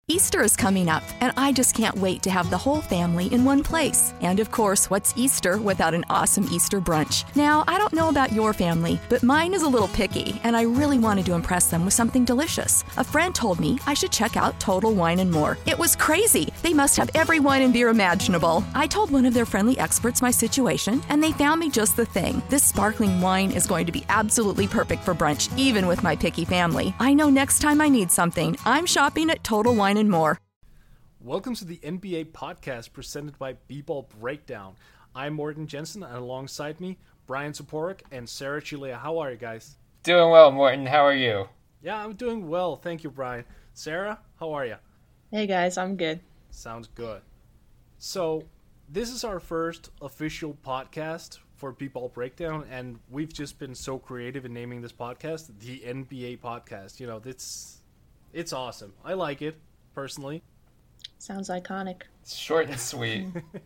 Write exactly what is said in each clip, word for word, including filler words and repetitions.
Easter is coming up, and I just can't wait to have the whole family in one place. And of course, what's Easter without an awesome Easter brunch? Now, I don't know about your family, but mine is a little picky, and I really wanted to impress them with something delicious. A friend told me I should check out Total Wine and More. It was crazy. They must have every wine and beer imaginable. I told one of their friendly experts my situation, and they found me just the thing. This sparkling wine is going to be absolutely perfect for brunch, even with my picky family. I know next time I need something, I'm shopping at Total Wine and More. Welcome to the N B A podcast presented by B-Ball Breakdown. I'm Morten Jensen, and alongside me, Brian Toporek and Sarah Chilea. How are you guys? Doing well, Morten. How are you? Yeah, I'm doing well. Thank you, Brian. Sarah, how are you? Hey guys, I'm good. Sounds good. So, this is our first official podcast for B-Ball Breakdown, and we've just been so creative in naming this podcast the N B A podcast. You know, it's it's awesome. I like it, personally. Sounds iconic. Short and sweet.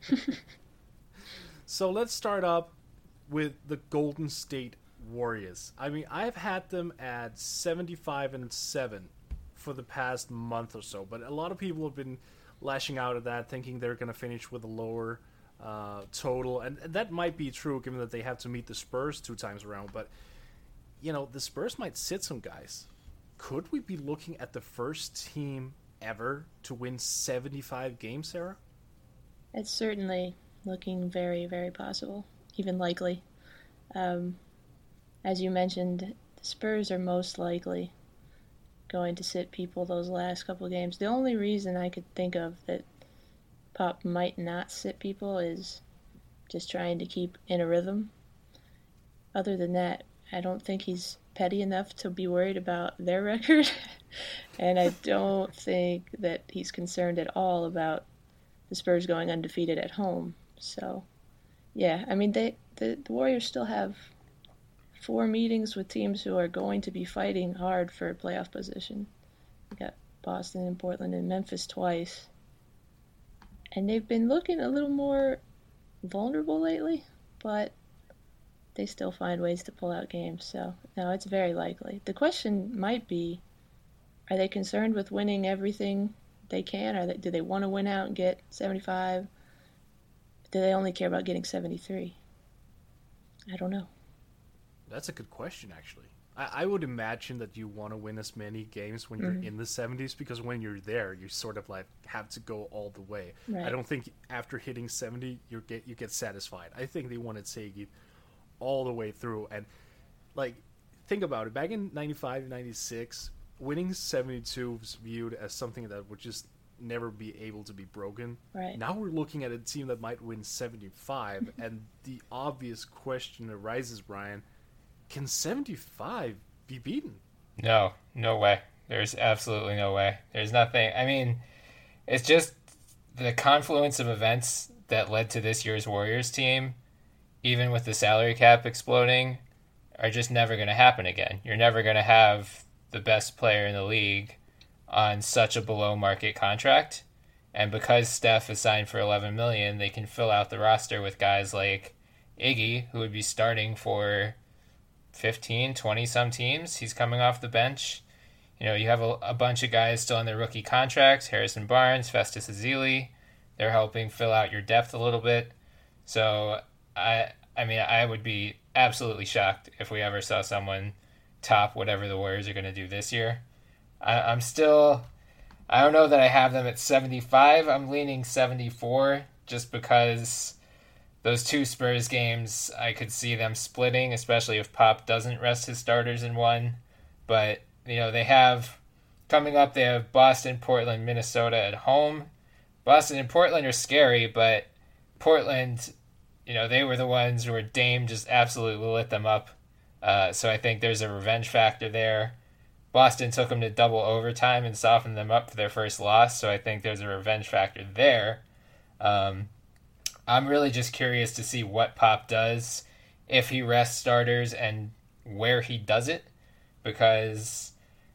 So let's start up with the Golden State Warriors. I mean, I've had them at seventy-five and seven for the past month or so, but a lot of people have been lashing out at that, thinking they're going to finish with a lower uh, total, and that might be true given that they have to meet the Spurs two times around, but, you know, the Spurs might sit some guys. Could we be looking at the first team ever to win seventy-five games, Sarah? It's certainly looking very, very possible, even likely. Um, as you mentioned, the Spurs are most likely going to sit people those last couple of games. The only reason I could think of that Pop might not sit people is just trying to keep in a rhythm. Other than that, I don't think he's petty enough to be worried about their record. And I don't think that he's concerned at all about the Spurs going undefeated at home. So, yeah, I mean, they the, the Warriors still have four meetings with teams who are going to be fighting hard for a playoff position. We got Boston and Portland and Memphis twice. And they've been looking a little more vulnerable lately, but they still find ways to pull out games. So, no, it's very likely. The question might be, are they concerned with winning everything they can? Or do they want to win out and get seventy-five? Do they only care about getting seventy-three? I don't know. That's a good question, actually. I, I would imagine that you want to win as many games when you're mm-hmm. in the seventies, because when you're there, you sort of like have to go all the way. Right. I don't think after hitting seventy, you get you get satisfied. I think they want to take it all the way through. And, like, think about it. Back in ninety-five, ninety-six, winning seventy-two was viewed as something that would just never be able to be broken. Right. Now we're looking at a team that might win seventy-five, and the obvious question arises, Brian, can seventy-five be beaten? No, no way. There's absolutely no way. There's nothing. I mean, it's just the confluence of events that led to this year's Warriors team, even with the salary cap exploding, are just never going to happen again. You're never going to have the best player in the league on such a below-market contract. And because Steph is signed for eleven million dollars, they can fill out the roster with guys like Iggy, who would be starting for fifteen, twenty-some teams. He's coming off the bench. You know, you have a, a bunch of guys still on their rookie contracts, Harrison Barnes, Festus Ezeli. They're helping fill out your depth a little bit. So, I I mean, I would be absolutely shocked if we ever saw someone top whatever the Warriors are going to do this year. I, I'm still, I don't know that I have them at seventy-five. I'm leaning seventy-four just because those two Spurs games, I could see them splitting, especially if Pop doesn't rest his starters in one. But, you know, they have, coming up, they have Boston, Portland, Minnesota at home. Boston and Portland are scary, but Portland, you know, they were the ones where Dame just absolutely lit them up. Uh, so I think there's a revenge factor there. Boston took them to double overtime and softened them up for their first loss, so I think there's a revenge factor there. Um, I'm really just curious to see what Pop does, if he rests starters, and where he does it, because,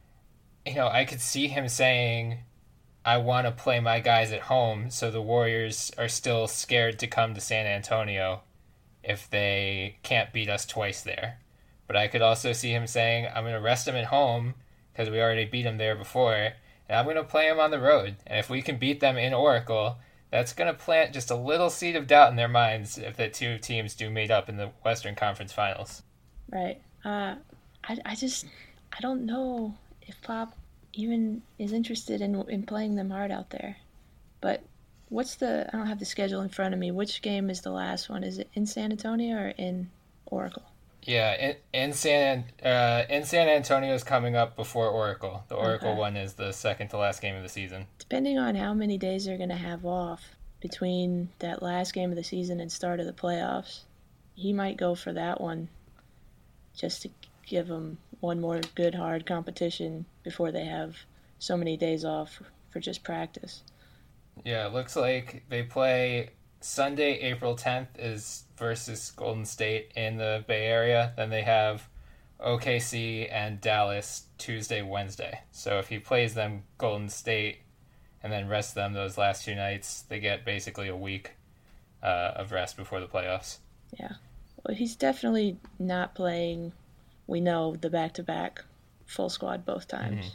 you know, I could see him saying, I want to play my guys at home, so the Warriors are still scared to come to San Antonio if they can't beat us twice there. But I could also see him saying, I'm going to rest them at home because we already beat them there before, and I'm going to play them on the road. And if we can beat them in Oracle, that's going to plant just a little seed of doubt in their minds if the two teams do meet up in the Western Conference Finals. Right. Uh, I, I just, I don't know if Pop even is interested in in playing them hard out there. But what's the, I don't have the schedule in front of me. Which game is the last one? Is it in San Antonio or in Oracle? Yeah, in, in San uh, in San Antonio is coming up before Oracle. The Oracle Okay. one is the second to last game of the season. Depending on how many days they're going to have off between that last game of the season and start of the playoffs, he might go for that one just to give them one more good, hard competition before they have so many days off for just practice. Yeah, it looks like they play Sunday, April tenth is versus Golden State in the Bay Area. Then they have O K C and Dallas Tuesday, Wednesday. So if he plays them Golden State and then rests them those last two nights, they get basically a week uh, of rest before the playoffs. Yeah. Well, he's definitely not playing, we know, the back-to-back full squad both times.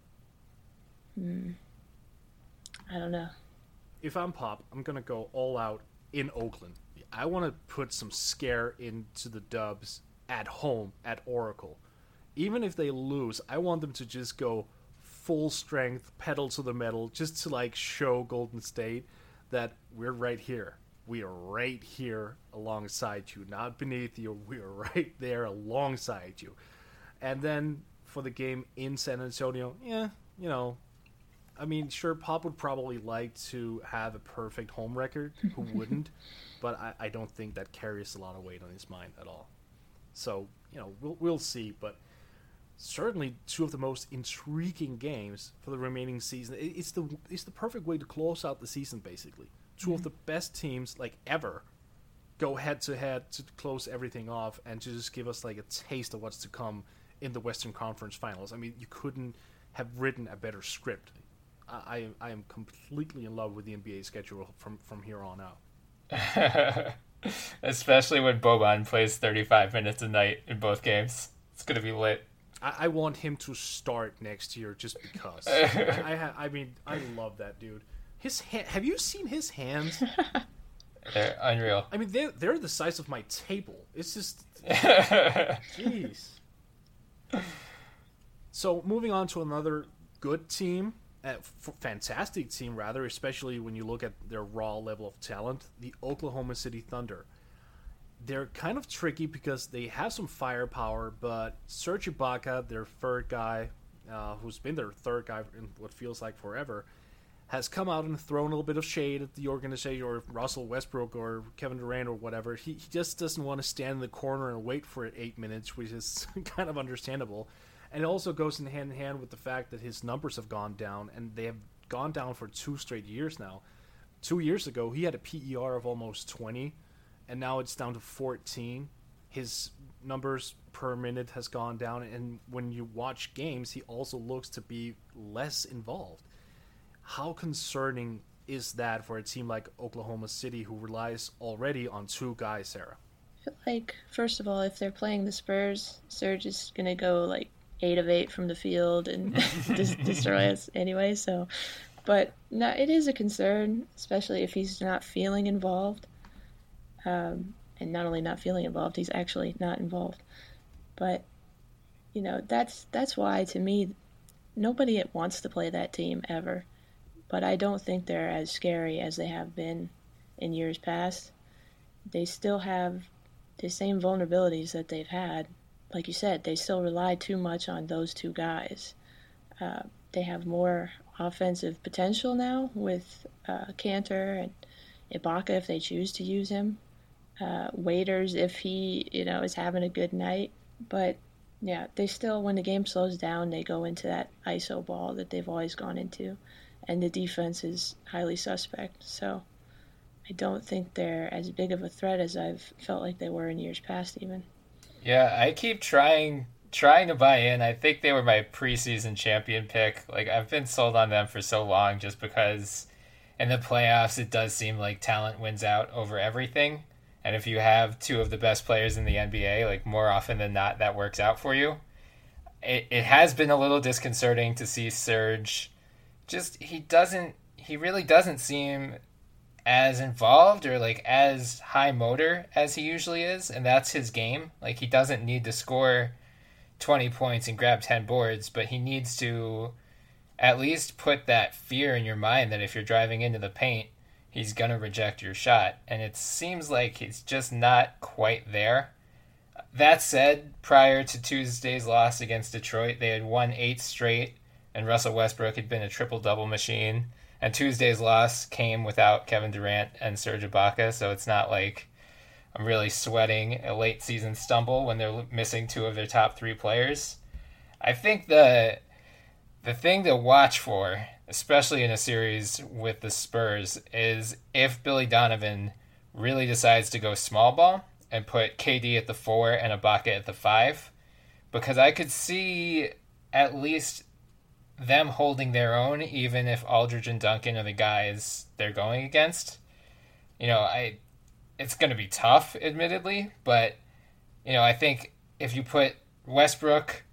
Mm-hmm. Mm. I don't know. If I'm Pop, I'm going to go all out in Oakland. I want to put some scare into the Dubs at home at Oracle. Even if they lose, I want them to just go full strength, pedal to the metal, just to like show Golden State that we're right here. We are right here alongside you, not beneath you. We are right there alongside you. And then for the game in San Antonio, yeah, you know, I mean, sure, Pop would probably like to have a perfect home record. Who wouldn't? But I, I don't think that carries a lot of weight on his mind at all. So, you know, we'll we'll see. But certainly two of the most intriguing games for the remaining season. It, it's the it's the perfect way to close out the season, basically. Two mm-hmm. of the best teams, like, ever, go head-to-head to close everything off and to just give us, like, a taste of what's to come in the Western Conference Finals. I mean, you couldn't have written a better script. I, I am completely in love with the N B A schedule from, from here on out. Especially when Boban plays thirty-five minutes a night in both games. It's going to be lit. I, I want him to start next year just because. I, I, ha- I mean, I love that dude. His ha- Have you seen his hands? They're unreal. I mean, they're, they're the size of my table. It's just... Jeez. So, moving on to another good team. A f- fantastic team, rather, especially when you look at their raw level of talent, the Oklahoma City Thunder. They're kind of tricky because they have some firepower, but Serge Ibaka, their third guy, uh, who's been their third guy in what feels like forever, has come out and thrown a little bit of shade at the organization, or Russell Westbrook or Kevin Durant or whatever. He, he just doesn't want to stand in the corner and wait for it eight minutes, which is kind of understandable. And it also goes in hand in hand with the fact that his numbers have gone down, and they have gone down for two straight years now. Two years ago, he had a P E R of almost twenty, and now it's down to fourteen. His numbers per minute has gone down, and when you watch games, he also looks to be less involved. How concerning is that for a team like Oklahoma City, who relies already on two guys, Sarah? I feel like, first of all, if they're playing the Spurs, Serge is going to go, like, eight of eight from the field and just destroy us anyway. So, but no, it is a concern, especially if he's not feeling involved. Um, and not only not feeling involved, he's actually not involved. But, you know, that's that's why, to me, nobody wants to play that team ever. But I don't think they're as scary as they have been in years past. They still have the same vulnerabilities that they've had. Like you said, they still rely too much on those two guys. Uh, they have more offensive potential now with uh, Cantor and Ibaka if they choose to use him. Uh, Waiters if he, you know, is having a good night. But yeah, they still, when the game slows down, they go into that I S O ball that they've always gone into, and the defense is highly suspect. So I don't think they're as big of a threat as I've felt like they were in years past, even. Yeah, I keep trying trying to buy in. I think they were my preseason champion pick. Like, I've been sold on them for so long just because in the playoffs it does seem like talent wins out over everything. And if you have two of the best players in the N B A, like, more often than not, that works out for you. It it has been a little disconcerting to see Serge just he doesn't he really doesn't seem as involved or like as high motor as he usually is, and that's his game. Like, he doesn't need to score twenty points and grab ten boards, but he needs to at least put that fear in your mind that if you're driving into the paint, he's going to reject your shot. And it seems like he's just not quite there. That said, prior to Tuesday's loss against Detroit, they had won eight straight, and Russell Westbrook had been a triple-double machine. And Tuesday's loss came without Kevin Durant and Serge Ibaka, so it's not like I'm really sweating a late-season stumble when they're missing two of their top three players. I think the the thing to watch for, especially in a series with the Spurs, is if Billy Donovan really decides to go small ball and put K D at the four and Ibaka at the five, because I could see at least them holding their own, even if Aldridge and Duncan are the guys they're going against. You know, I it's going to be tough, admittedly, but, you know, I think if you put Westbrook,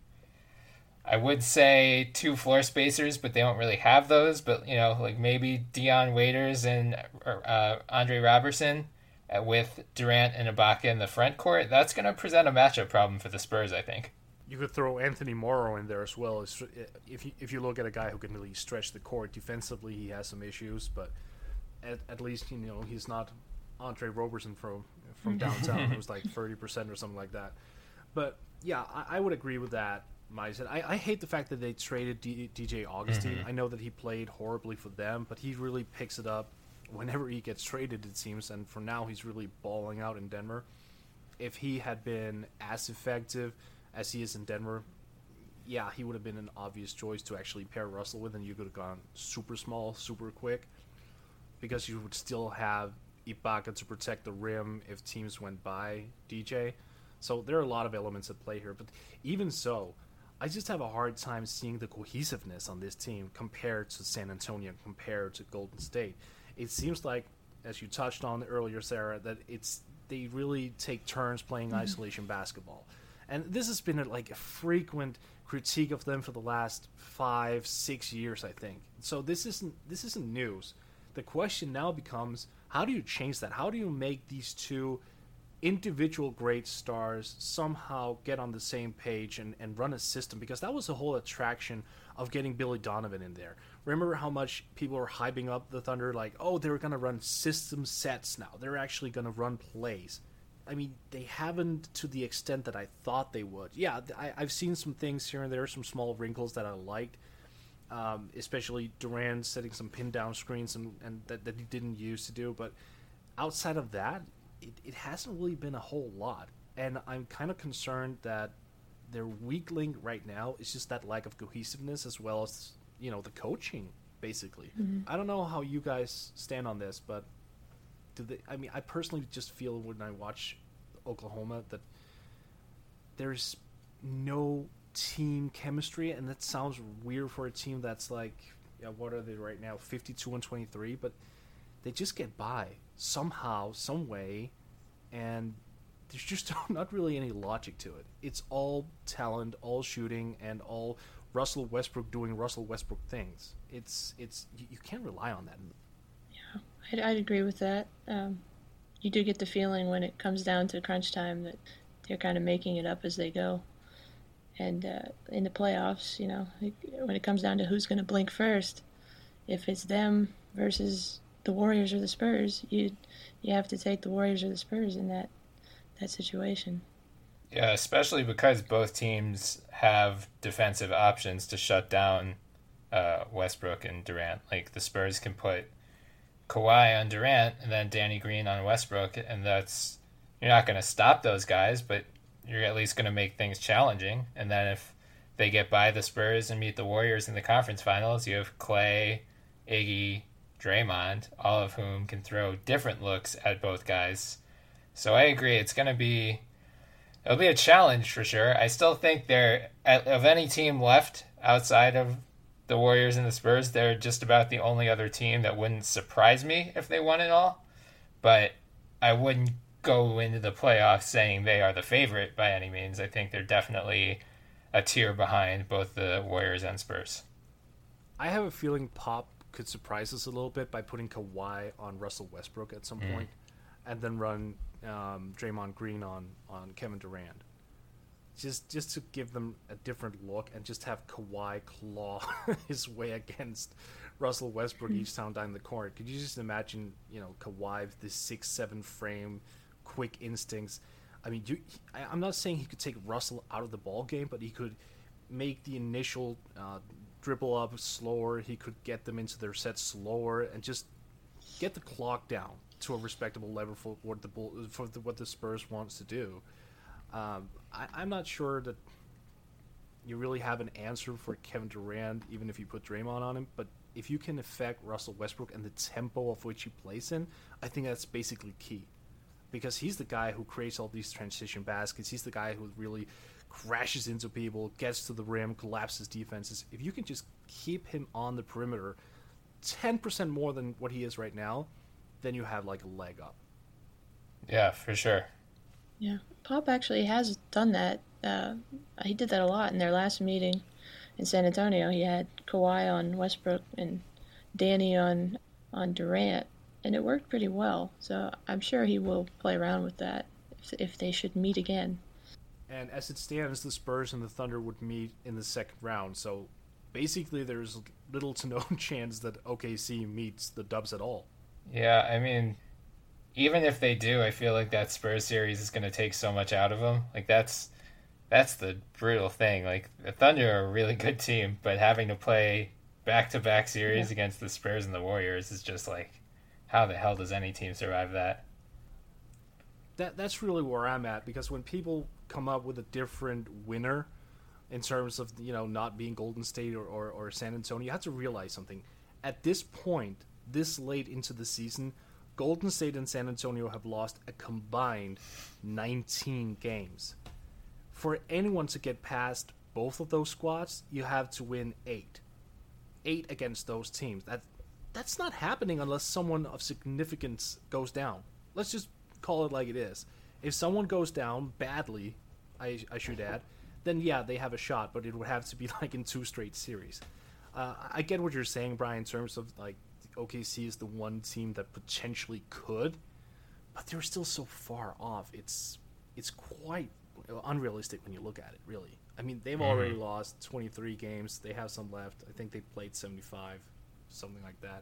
I would say two floor spacers, but they don't really have those, but, you know, like maybe Dion Waiters and uh, Andre Robertson with Durant and Ibaka in the front court, that's going to present a matchup problem for the Spurs, I think. You could throw Anthony Morrow in there as well. If you, if you look at a guy who can really stretch the court defensively, he has some issues, but at, at least, you know, he's not Andre Robertson from from downtown. It was like thirty percent or something like that. But yeah, I, I would agree with that. Mindset. I, I hate the fact that they traded D, DJ Augustine. Mm-hmm. I know that he played horribly for them, but he really picks it up whenever he gets traded, it seems. And for now, he's really balling out in Denver. If he had been as effective as he is in Denver, yeah, he would have been an obvious choice to actually pair Russell with, and you could have gone super small, super quick, because you would still have Ibaka to protect the rim if teams went by D J. So there are a lot of elements at play here. But even so, I just have a hard time seeing the cohesiveness on this team compared to San Antonio, compared to Golden State. It seems like, as you touched on earlier, Sarah, that it's they really take turns playing mm-hmm. isolation basketball. And this has been a, like a frequent critique of them for the last five, six years, I think. So this isn't this isn't news. The question now becomes, how do you change that? How do you make these two individual great stars somehow get on the same page and, and run a system? Because that was the whole attraction of getting Billy Donovan in there. Remember how much people were hyping up the Thunder, like, oh, they're going to run system sets now. They're actually going to run plays. I mean, they haven't to the extent that I thought they would. Yeah, I, I've seen some things here and there, some small wrinkles that I liked, um, especially Durant setting some pin-down screens and, and that, that he didn't used to do. But outside of that, it, it hasn't really been a whole lot. And I'm kind of concerned that their weak link right now is just that lack of cohesiveness, as well as, you know, the coaching, basically. Mm-hmm. I don't know how you guys stand on this, but do they, I mean, I personally just feel when I watch Oklahoma that there's no team chemistry, and that sounds weird for a team that's like, yeah, what are they right now, fifty-two and twenty-three, but they just get by somehow, some way, and there's just not really any logic to it. It's all talent, all shooting, and all Russell Westbrook doing Russell Westbrook things. It's it's you, you can't rely on that. Yeah, I'd, I'd agree with that. Um, you do get the feeling when it comes down to crunch time that they're kind of making it up as they go. And uh, in the playoffs, you know, when it comes down to who's going to blink first, if it's them versus the Warriors or the Spurs, you you have to take the Warriors or the Spurs in that that situation. Yeah, especially because both teams have defensive options to shut down uh, Westbrook and Durant. Like, the Spurs can put Kawhi on Durant and then Danny Green on Westbrook, and that's, you're not going to stop those guys, but you're at least going to make things challenging. And then if they get by the Spurs and meet the Warriors in the conference finals, you have Clay, Iggy, Draymond, all of whom can throw different looks at both guys. So I agree, it's going to be it'll be a challenge for sure. I still think they're, of any team left outside of the Warriors and the Spurs, they're just about the only other team that wouldn't surprise me if they won it all. But I wouldn't go into the playoffs saying they are the favorite by any means. I think they're definitely a tier behind both the Warriors and Spurs. I have a feeling Pop could surprise us a little bit by putting Kawhi on Russell Westbrook at some mm. point, and then run um, Draymond Green on, on Kevin Durant. Just just to give them a different look and just have Kawhi claw his way against Russell Westbrook each time down the court. Could you just imagine, you know, Kawhi with this six seven frame, quick instincts? I mean, you, I, I'm not saying he could take Russell out of the ball game, but he could make the initial uh, dribble up slower. He could get them into their sets slower and just get the clock down to a respectable level for what the for the, what the Spurs wants to do. Um, I, I'm not sure that you really have an answer for Kevin Durant, even if you put Draymond on him. But if you can affect Russell Westbrook and the tempo of which he plays in, I think that's basically key. Because he's the guy who creates all these transition baskets. He's the guy who really crashes into people, gets to the rim, collapses defenses. If you can just keep him on the perimeter ten percent more than what he is right now, then you have like a leg up. Yeah, for sure. Yeah, Pop actually has done that. Uh, he did that a lot in their last meeting in San Antonio. He had Kawhi on Westbrook and Danny on on Durant, and it worked pretty well. So I'm sure he will play around with that if, if they should meet again. And as it stands, the Spurs and the Thunder would meet in the second round. So basically there's little to no chance that O K C meets the Dubs at all. Yeah, I mean, even if they do, I feel like that Spurs series is going to take so much out of them. Like, that's that's the brutal thing. Like, the Thunder are a really good team, but having to play back-to-back series yeah. against the Spurs and the Warriors is just like, how the hell does any team survive that? That That's really where I'm at, because when people come up with a different winner in terms of, you know, not being Golden State or, or, or San Antonio, you have to realize something. At this point, this late into the season, Golden State and San Antonio have lost a combined nineteen games. For anyone to get past both of those squads, you have to win eight. Eight against those teams. That, that's not happening unless someone of significance goes down. Let's just call it like it is. If someone goes down badly, I, I should add, then yeah, they have a shot, but it would have to be like in two straight series. Uh, I get what you're saying, Brian, in terms of like O K C is the one team that potentially could, but they're still so far off. It's it's quite unrealistic when you look at it, really. I mean, they've mm-hmm. already lost twenty-three games. They have some left. I think they played seventy-five, something like that.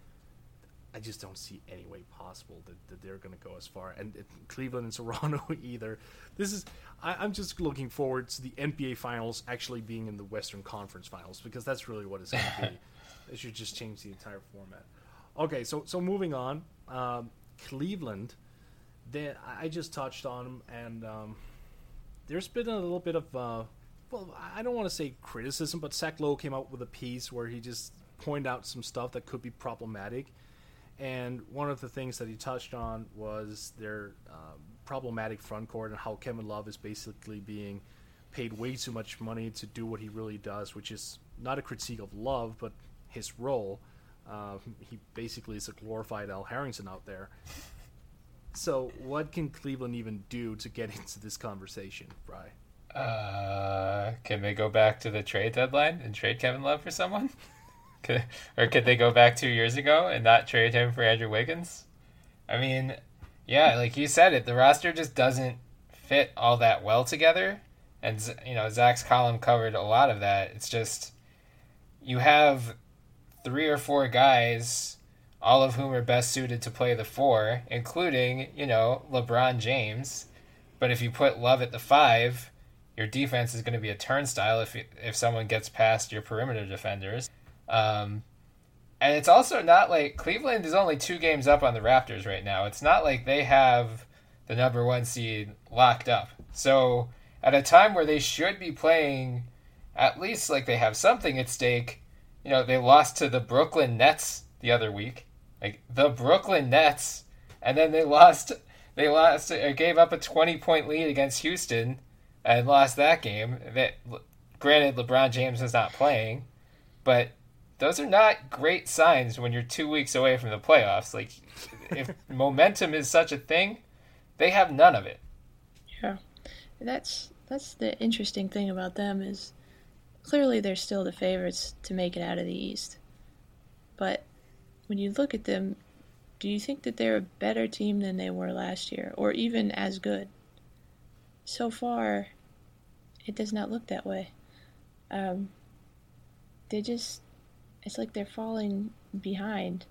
I just don't see any way possible that, that they're going to go as far. And it, Cleveland and Toronto either. This is I, I'm just looking forward to the N B A Finals actually being in the Western Conference Finals, because that's really what it's going to be. They should just change the entire format. Okay, so so moving on. Um, Cleveland, they, I just touched on them, and um, there's been a little bit of, uh, well, I don't want to say criticism, but Zach Lowe came out with a piece where he just pointed out some stuff that could be problematic. And one of the things that he touched on was their uh, problematic front court and how Kevin Love is basically being paid way too much money to do what he really does, which is not a critique of Love, but his role. Uh, he basically is a glorified Al Harrington out there. So what can Cleveland even do to get into this conversation, Bri? Uh, can they go back to the trade deadline and trade Kevin Love for someone? Could, or could they go back two years ago and not trade him for Andrew Wiggins? I mean, yeah, like you said it, the roster just doesn't fit all that well together. And, you know, Zach's column covered a lot of that. It's just, you have three or four guys, all of whom are best suited to play the four, including, you know, LeBron James. But if you put Love at the five, your defense is going to be a turnstile if if someone gets past your perimeter defenders. Um, and it's also not like Cleveland is only two games up on the Raptors right now. It's not like they have the number one seed locked up. So at a time where they should be playing at least like they have something at stake, you know, they lost to the Brooklyn Nets the other week, like the Brooklyn Nets, and then they lost, they lost, or gave up a twenty point lead against Houston and lost that game. That, granted, LeBron James is not playing, but those are not great signs when you're two weeks away from the playoffs. Like, if momentum is such a thing, they have none of it. Yeah, that's that's the interesting thing about them is clearly they're still the favorites to make it out of the East. But when you look at them, do you think that they're a better team than they were last year, or even as good? So far, it does not look that way. Um, they just, it's like they're falling behind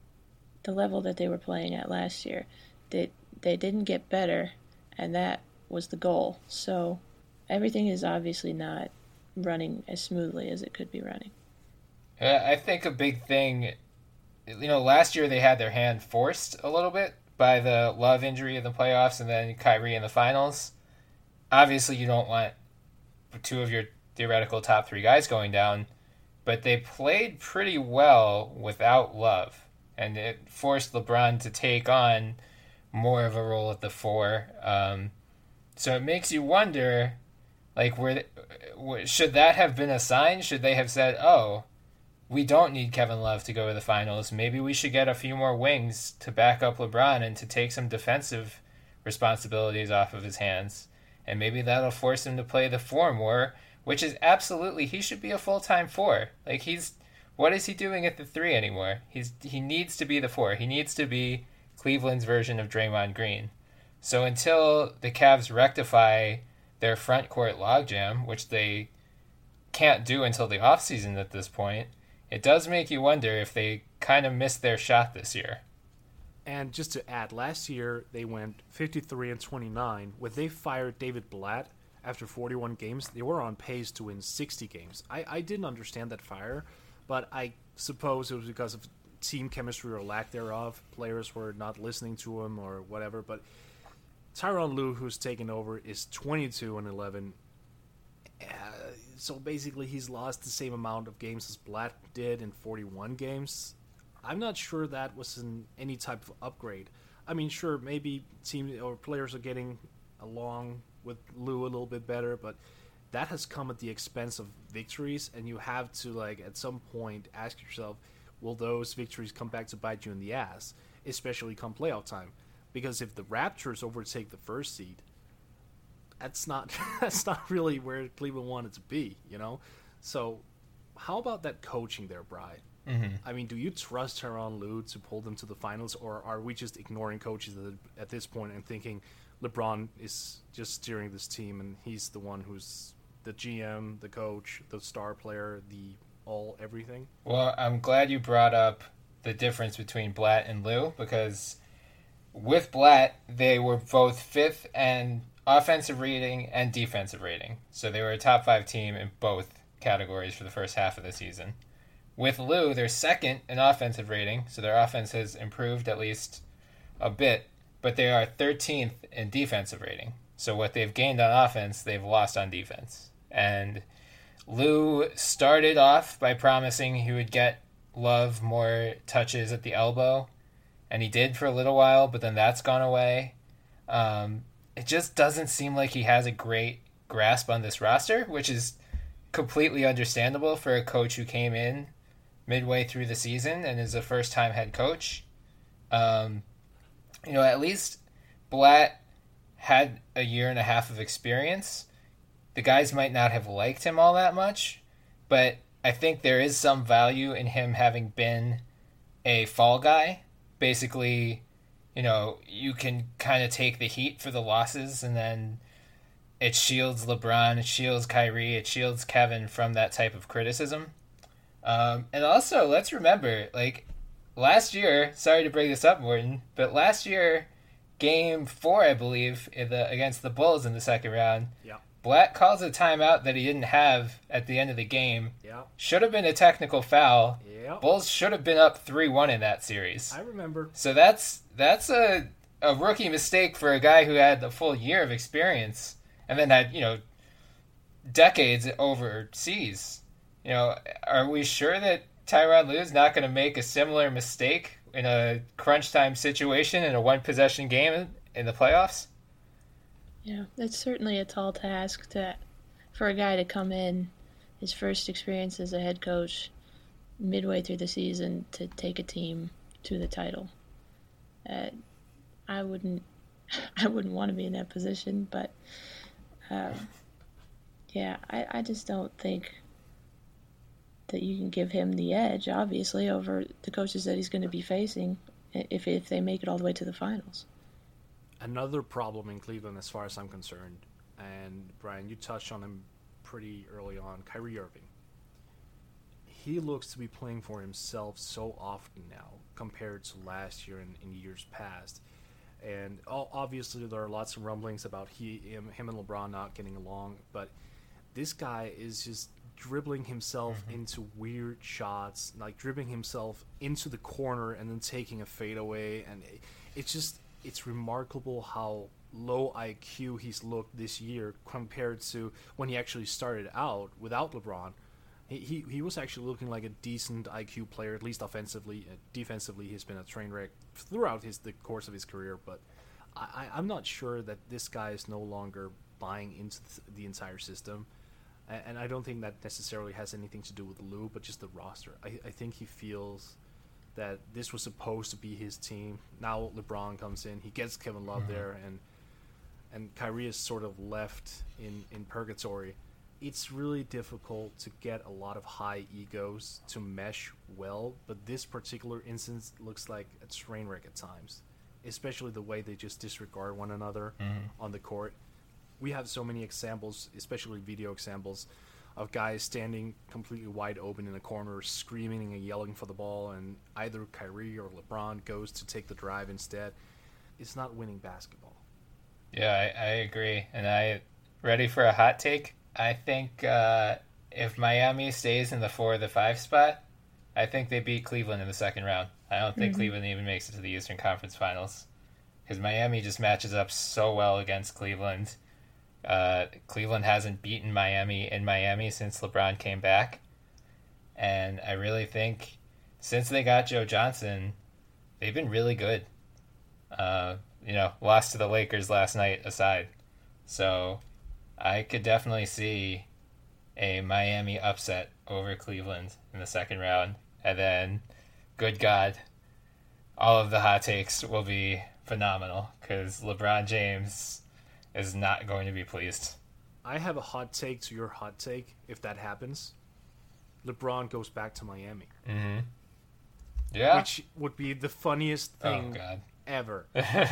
the level that they were playing at last year. They, they didn't get better, and that was the goal. So everything is obviously not running as smoothly as it could be running. Uh, I think a big thing, you know, last year they had their hand forced a little bit by the Love injury in the playoffs and then Kyrie in the finals. Obviously, you don't want two of your theoretical top three guys going down, but they played pretty well without Love, and it forced LeBron to take on more of a role at the four. Um, so it makes you wonder, like, where should that have been a sign? Should they have said, "Oh, we don't need Kevin Love to go to the finals. Maybe we should get a few more wings to back up LeBron and to take some defensive responsibilities off of his hands. And maybe that'll force him to play the four more," which is absolutely, he should be a full-time four. Like, he's, what is he doing at the three anymore? He's He needs to be the four. He needs to be Cleveland's version of Draymond Green. So until the Cavs rectify their front court logjam, which they can't do until the offseason at this point, it does make you wonder if they kind of missed their shot this year. And just to add, last year they went fifty-three and twenty-nine. When they fired David Blatt after forty-one games, they were on pace to win sixty games. I, I didn't understand that fire, but I suppose it was because of team chemistry or lack thereof. Players were not listening to him or whatever. But Tyronn Lue, who's taken over, is twenty-two and eleven. Uh, so basically, he's lost the same amount of games as Blatt did in forty-one games. I'm not sure that was an, any type of upgrade. I mean, sure, maybe team or players are getting along with Lue a little bit better, but that has come at the expense of victories, and you have to, like, at some point ask yourself, will those victories come back to bite you in the ass, especially come playoff time? Because if the Raptors overtake the first seed, that's not that's not really where Cleveland wanted to be, you know? So how about that coaching there, Bri? Mm-hmm. I mean, do you trust Tyronn Lue to pull them to the finals, or are we just ignoring coaches at this point and thinking LeBron is just steering this team and he's the one who's the G M, the coach, the star player, the all everything? Well, I'm glad you brought up the difference between Blatt and Lue, because with Blatt, they were both fifth and offensive rating and defensive rating. So they were a top five team in both categories for the first half of the season. With Lue, they're second in offensive rating, so their offense has improved at least a bit, but they are thirteenth in defensive rating. So what they've gained on offense, they've lost on defense. And Lue started off by promising he would get Love more touches at the elbow, and he did for a little while, but then that's gone away. Um, it just doesn't seem like he has a great grasp on this roster, which is completely understandable for a coach who came in midway through the season and is a first-time head coach. Um, you know, at least Blatt had a year and a half of experience. The guys might not have liked him all that much, but I think there is some value in him having been a fall guy. Basically, you know, you can kind of take the heat for the losses, and then it shields LeBron, it shields Kyrie, it shields Kevin from that type of criticism. Um, and also, let's remember, like, last year, sorry to bring this up, Morton, but last year, game four, I believe, in the, against the Bulls in the second round, yeah. Blatt calls a timeout that he didn't have at the end of the game. Yeah. Should have been a technical foul. Yeah. Bulls should have been up three one in that series. I remember. So that's that's a, a rookie mistake for a guy who had a full year of experience and then had, you know, decades overseas. You know, are we sure that Tyronn Lue is not going to make a similar mistake in a crunch time situation in a one possession game in the playoffs? Yeah, that's certainly a tall task to for a guy to come in, his first experience as a head coach, midway through the season, to take a team to the title. Uh, I wouldn't, I wouldn't want to be in that position, but uh, yeah, I, I just don't think that you can give him the edge, obviously, over the coaches that he's going to be facing if if they make it all the way to the finals. Another problem in Cleveland, as far as I'm concerned, and Brian, you touched on him pretty early on, Kyrie Irving. He looks to be playing for himself so often now compared to last year and in years past. And obviously there are lots of rumblings about he, him, him and LeBron not getting along, but this guy is just dribbling himself mm-hmm. into weird shots, like dribbling himself into the corner and then taking a fadeaway. And it, it's just, it's remarkable how low I Q he's looked this year compared to when he actually started out without LeBron. He, he he was actually looking like a decent I Q player, at least offensively. Uh, defensively, he's been a train wreck throughout his the course of his career. But I, I'm not sure that this guy is no longer buying into th- the entire system. And, and I don't think that necessarily has anything to do with Lou, but just the roster. I, I think he feels that this was supposed to be his team. Now LeBron comes in, he gets Kevin Love mm-hmm. there, and and Kyrie is sort of left in, in purgatory. It's really difficult to get a lot of high egos to mesh well, but this particular instance looks like a train wreck at times, especially the way they just disregard one another mm-hmm. on the court. We have so many examples, especially video examples, of guys standing completely wide open in a corner, screaming and yelling for the ball, and either Kyrie or LeBron goes to take the drive instead. It's not winning basketball. Yeah, I, I agree. And I ready for a hot take? I think uh, if Miami stays in the four or the five spot, I think they beat Cleveland in the second round. I don't think mm-hmm. Cleveland even makes it to the Eastern Conference Finals because Miami just matches up so well against Cleveland. Uh, Cleveland hasn't beaten Miami in Miami since LeBron came back. And I really think since they got Joe Johnson, they've been really good. Uh, you know, lost to the Lakers last night aside. So I could definitely see a Miami upset over Cleveland in the second round. And then, good God, all of the hot takes will be phenomenal because LeBron James is not going to be pleased. I have a hot take to your hot take if that happens. LeBron goes back to Miami. Mm-hmm. Yeah. Which would be the funniest thing oh, God. ever.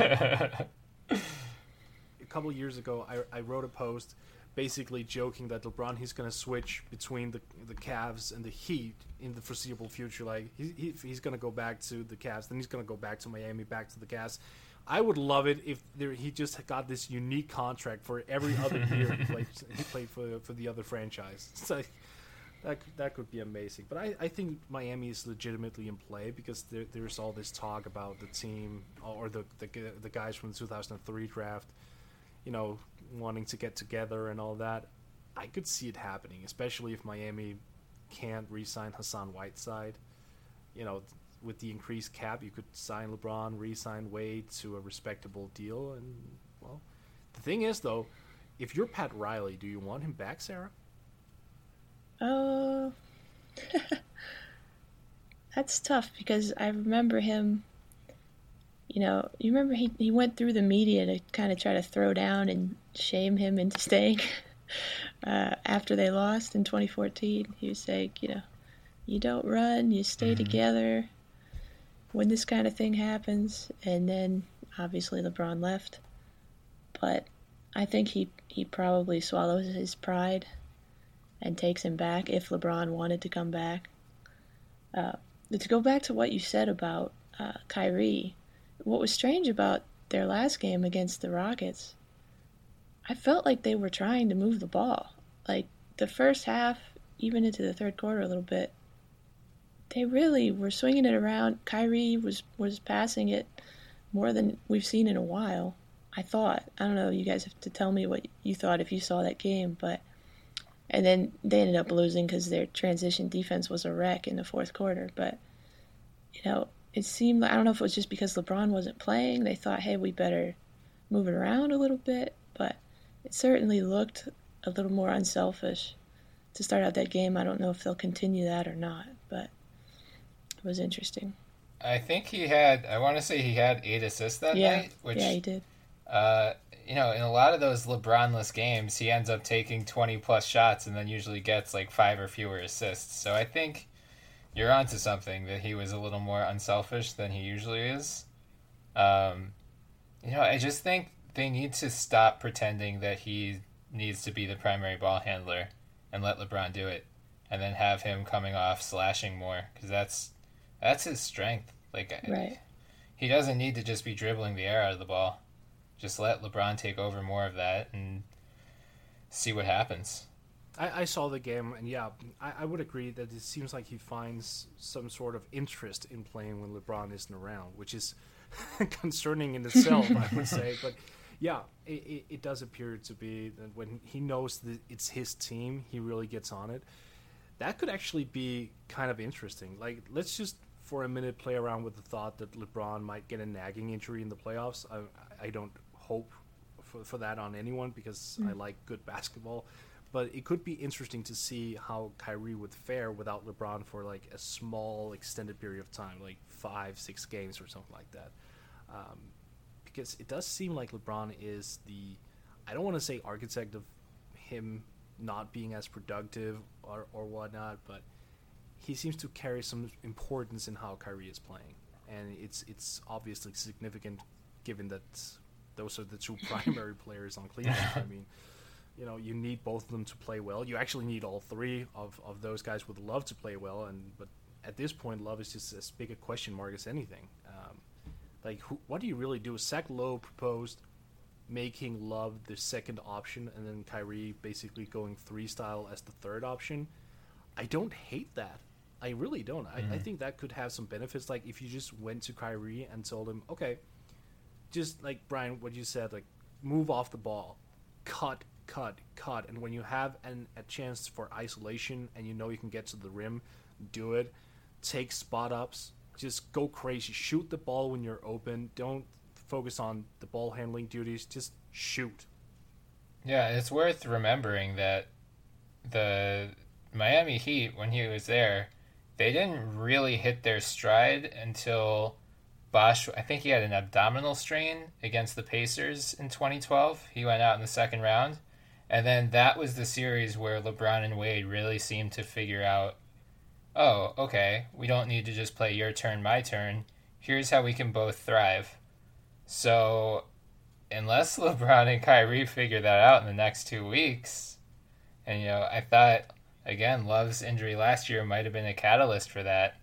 A couple of years ago, I, I wrote a post basically joking that LeBron, he's going to switch between the the Cavs and the Heat in the foreseeable future. Like, he, he he's going to go back to the Cavs, then he's going to go back to Miami, back to the Cavs. I would love it if there, he just got this unique contract for every other year he played, he played for for the other franchise. It's like, that, that could be amazing. But I, I think Miami is legitimately in play because there, there's all this talk about the team or the, the the guys from the two thousand three draft, you know, wanting to get together and all that. I could see it happening, especially if Miami can't re-sign Hassan Whiteside. You know, with the increased cap, you could sign LeBron, re-sign Wade to a respectable deal. And, well, the thing is, though, if you're Pat Riley, do you want him back, Sarah? Oh, uh, that's tough because I remember him. You know, you remember he, he went through the media to kind of try to throw down and shame him into staying uh, after they lost in twenty fourteen. He was saying, you know, you don't run, you stay mm-hmm. together when this kind of thing happens. And then, obviously, LeBron left. But I think he, he probably swallows his pride and takes him back if LeBron wanted to come back. Uh, to go back to what you said about uh, Kyrie, what was strange about their last game against the Rockets, I felt like they were trying to move the ball. Like, the first half, even into the third quarter a little bit, they really were swinging it around. Kyrie was, was passing it more than we've seen in a while, I thought. I don't know, you guys have to tell me what you thought if you saw that game, but... And then they ended up losing because their transition defense was a wreck in the fourth quarter. But, you know, it seemed like, I don't know if it was just because LeBron wasn't playing. They thought, hey, we better move it around a little bit. But it certainly looked a little more unselfish to start out that game. I don't know if they'll continue that or not, but it was interesting. I think he had, I want to say he had eight assists that yeah, night. Which, yeah, he did. Uh, you know, in a lot of those LeBron-less games, he ends up taking twenty plus shots and then usually gets like five or fewer assists. So I think you're onto something, that he was a little more unselfish than he usually is. Um, you know, I just think they need to stop pretending that he needs to be the primary ball handler and let LeBron do it, and then have him coming off slashing more, because that's that's his strength. Like, right. He doesn't need to just be dribbling the air out of the ball. Just let LeBron take over more of that and see what happens. I, I saw the game, and yeah, I, I would agree that it seems like he finds some sort of interest in playing when LeBron isn't around, which is concerning in itself, I would say. But yeah, it, it, it does appear to be that when he knows that it's his team, he really gets on it. That could actually be kind of interesting. Like, let's just for a minute play around with the thought that LeBron might get a nagging injury in the playoffs. I, I don't hope for, for that on anyone, because mm. I like good basketball. But it could be interesting to see how Kyrie would fare without LeBron for like a small extended period of time, like five, six games or something like that. Um, because it does seem like LeBron is the, I don't want to say architect of him not being as productive or, or whatnot, but he seems to carry some importance in how Kyrie is playing. And it's it's obviously significant given that those are the two primary players on Cleveland. I mean, you know, you need both of them to play well. You actually need all three of, of those guys with Love to play well. And but at this point, Love is just as big a question mark as anything. Um, like, who, what do you really do? Zach Lowe proposed making Love the second option, and then Kyrie basically going three style as the third option. I don't hate that. I really don't. Mm-hmm. I, I think that could have some benefits. Like, if you just went to Kyrie and told him, okay, just like Brian, what you said, like, move off the ball, cut, cut, cut. And when you have an, a chance for isolation and you know you can get to the rim, do it. Take spot ups. Just go crazy. Shoot the ball when you're open. Don't focus on the ball handling duties. Just shoot. Yeah, it's worth remembering that the Miami Heat, when he was there, they didn't really hit their stride until Bosh, I think he had an abdominal strain against the Pacers in twenty twelve. He went out in the second round. And then that was the series where LeBron and Wade really seemed to figure out, oh, okay, we don't need to just play your turn, my turn. Here's how we can both thrive. So unless LeBron and Kyrie figure that out in the next two weeks, and, you know, I thought, again, Love's injury last year might have been a catalyst for that.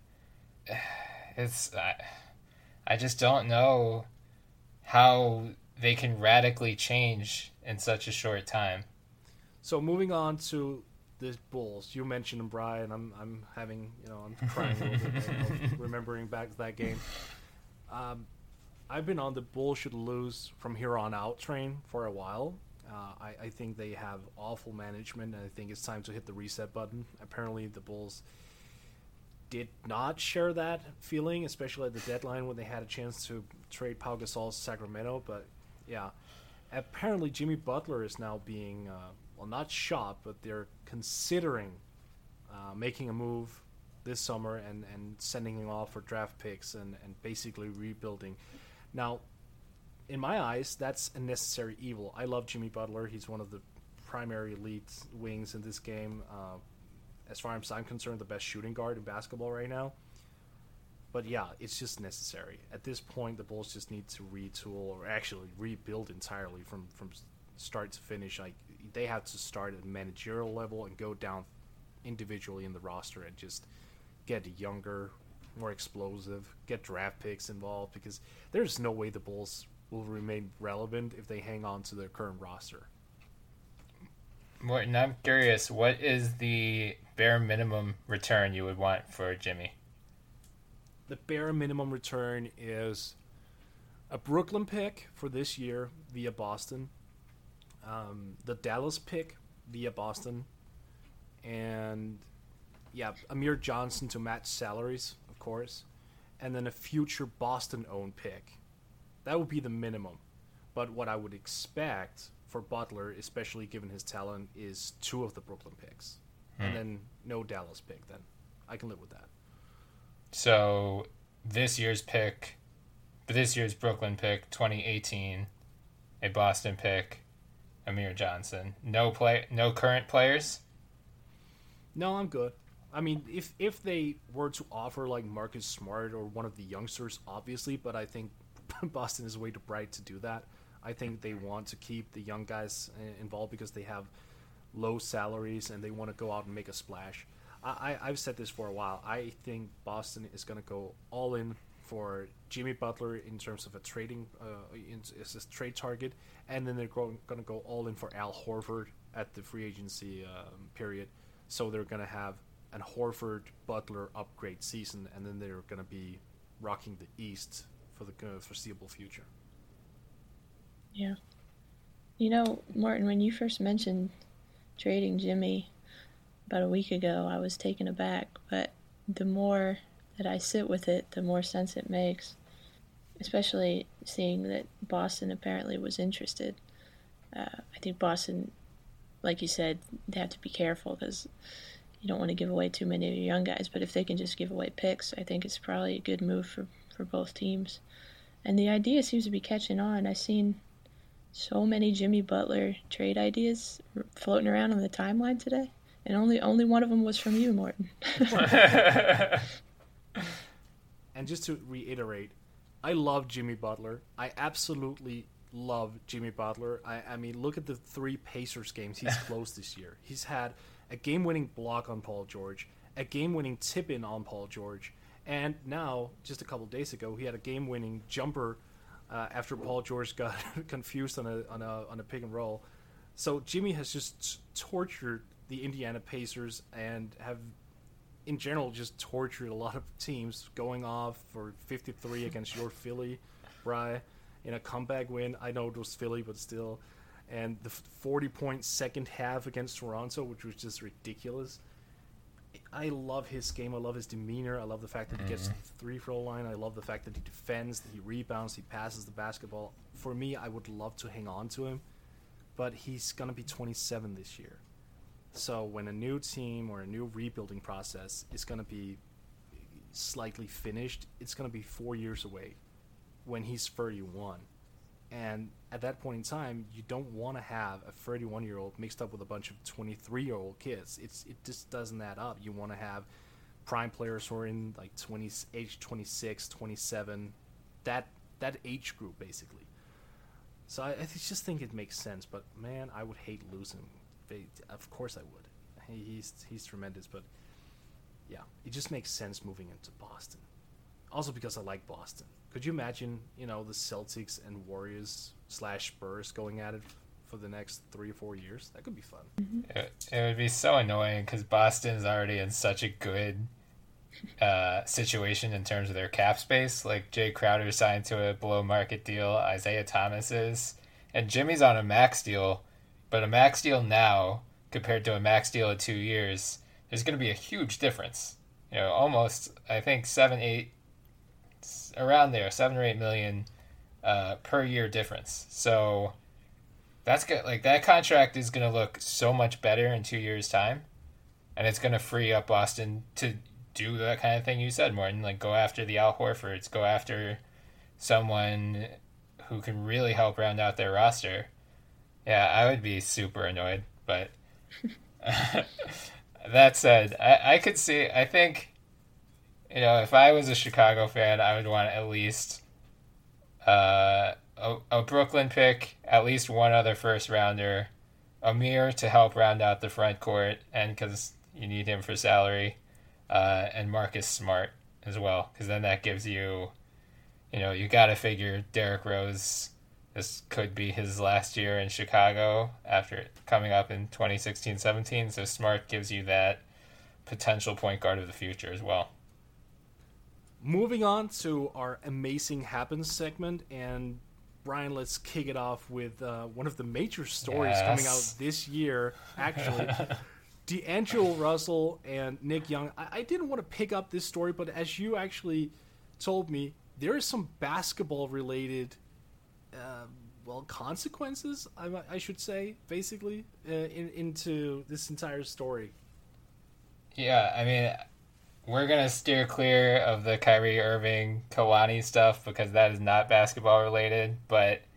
It's, I, I just don't know how they can radically change in such a short time. So moving on to the Bulls, you mentioned them, Brian. I'm I'm having, you know, I'm crying a little bit right now, remembering back to that game. Um, I've been on the Bulls should lose from here on out train for a while. Uh, I, I think they have awful management, and I think it's time to hit the reset button. Apparently, the Bulls did not share that feeling, especially at the deadline when they had a chance to trade Pau Gasol to Sacramento. But yeah, apparently Jimmy Butler is now being, uh, well, not shot, but they're considering uh, making a move this summer and, and sending him off for draft picks and, and basically rebuilding. Now, in my eyes, that's a necessary evil. I love Jimmy Butler. He's one of the primary elite wings in this game. Uh, as far as I'm concerned, the best shooting guard in basketball right now. But yeah, it's just necessary. At this point, the Bulls just need to retool or actually rebuild entirely from, from start to finish. Like, they have to start at a managerial level and go down individually in the roster and just get younger, more explosive, get draft picks involved, because there's no way the Bulls will remain relevant if they hang on to their current roster. Morten, I'm curious, what is the bare minimum return you would want for Jimmy? The bare minimum return is a Brooklyn pick for this year via Boston, um, the Dallas pick via Boston, and yeah, Amir Johnson to match salaries, of course, and then a future Boston-owned pick. That would be the minimum. But what I would expect for Butler, especially given his talent, is two of the Brooklyn picks. Hmm. And then no Dallas pick then. I can live with that. So this year's pick, this year's Brooklyn pick, twenty eighteen, a Boston pick, Amir Johnson. No play, no current players. No, I'm good. I mean, if if they were to offer like Marcus Smart or one of the youngsters, obviously, but I think Boston is way too bright to do that. I think they want to keep the young guys involved because they have low salaries and they want to go out and make a splash. I, I, I've said this for a while. I think Boston is going to go all in for Jimmy Butler in terms of a trading uh, in, as a trade target, and then they're going to go all in for Al Horford at the free agency um, period. So they're going to have an Horford Butler upgrade season, and then they're going to be rocking the East for the uh, foreseeable future. Yeah. You know, Martin, when you first mentioned trading Jimmy about a week ago, I was taken aback, but the more that I sit with it, the more sense it makes, especially seeing that Boston apparently was interested. Uh, I think Boston, like you said, they have to be careful because you don't want to give away too many of your young guys, but if they can just give away picks, I think it's probably a good move for, for both teams. And the idea seems to be catching on. I've seen so many Jimmy Butler trade ideas floating around on the timeline today, and only only one of them was from you, Morton. And just to reiterate, I love Jimmy Butler. I absolutely love Jimmy Butler. I, I mean, look at the three Pacers games he's closed this year. He's had a game-winning block on Paul George, a game-winning tip-in on Paul George, and now, just a couple days ago, he had a game-winning jumper Uh, after Paul George got confused on a on a on a pick and roll. So Jimmy has just tortured the Indiana Pacers and have, in general, just tortured a lot of teams, going off for fifty-three against your Philly, Bry, in a comeback win. I know it was Philly, but still. And the forty-point second half against Toronto, which was just ridiculous. I love his game. I love his demeanor. I love the fact that he gets to the three-throw line. I love the fact that he defends, that he rebounds, he passes the basketball. For me, I would love to hang on to him, but he's going to be twenty-seven this year. So when a new team or a new rebuilding process is going to be slightly finished, it's going to be four years away when he's thirty-one. And at that point in time, you don't want to have a thirty-one-year-old mixed up with a bunch of twenty-three-year-old kids. It's it just doesn't add up. You want to have prime players who are in like twenty, age twenty-six, twenty-seven, that that age group basically. So I, I just think it makes sense. But man, I would hate losing him. Of course I would. He's he's tremendous, but yeah, it just makes sense moving into Boston. Also because I like Boston. Could you imagine, you know, the Celtics and Warriors slash Spurs going at it for the next three or four years? That could be fun. It, it would be so annoying because Boston's already in such a good uh, situation in terms of their cap space. Like, Jay Crowder signed to a below-market deal. Isaiah Thomas is. And Jimmy's on a max deal. But a max deal now compared to a max deal of two years, there's going to be a huge difference. You know, almost, I think, seven, eight, around there, seven or eight million uh, per year difference. So that's good. Like, that contract is going to look so much better in two years' time, and it's going to free up Boston to do that kind of thing you said, Morton. Like, go after the Al Horfords, go after someone who can really help round out their roster. Yeah, I would be super annoyed, but that said, I, I could see. I think. You know, if I was a Chicago fan, I would want at least uh, a, a Brooklyn pick, at least one other first rounder, Amir to help round out the front court, and because you need him for salary, uh, and Marcus Smart as well, because then that gives you, you know, you got to figure Derrick Rose, this could be his last year in Chicago after coming up in twenty sixteen seventeen, so Smart gives you that potential point guard of the future as well. Moving on to our Amazing Happens segment, and Brian, let's kick it off with uh, one of the major stories yes. coming out this year, actually. D'Angelo Russell and Nick Young. I-, I didn't want to pick up this story, but as you actually told me, there is some basketball-related, uh, well, consequences, I, I should say, basically, uh, in- into this entire story. Yeah, I mean, we're going to steer clear of the Kyrie Irving, Kawhi stuff because that is not basketball related, but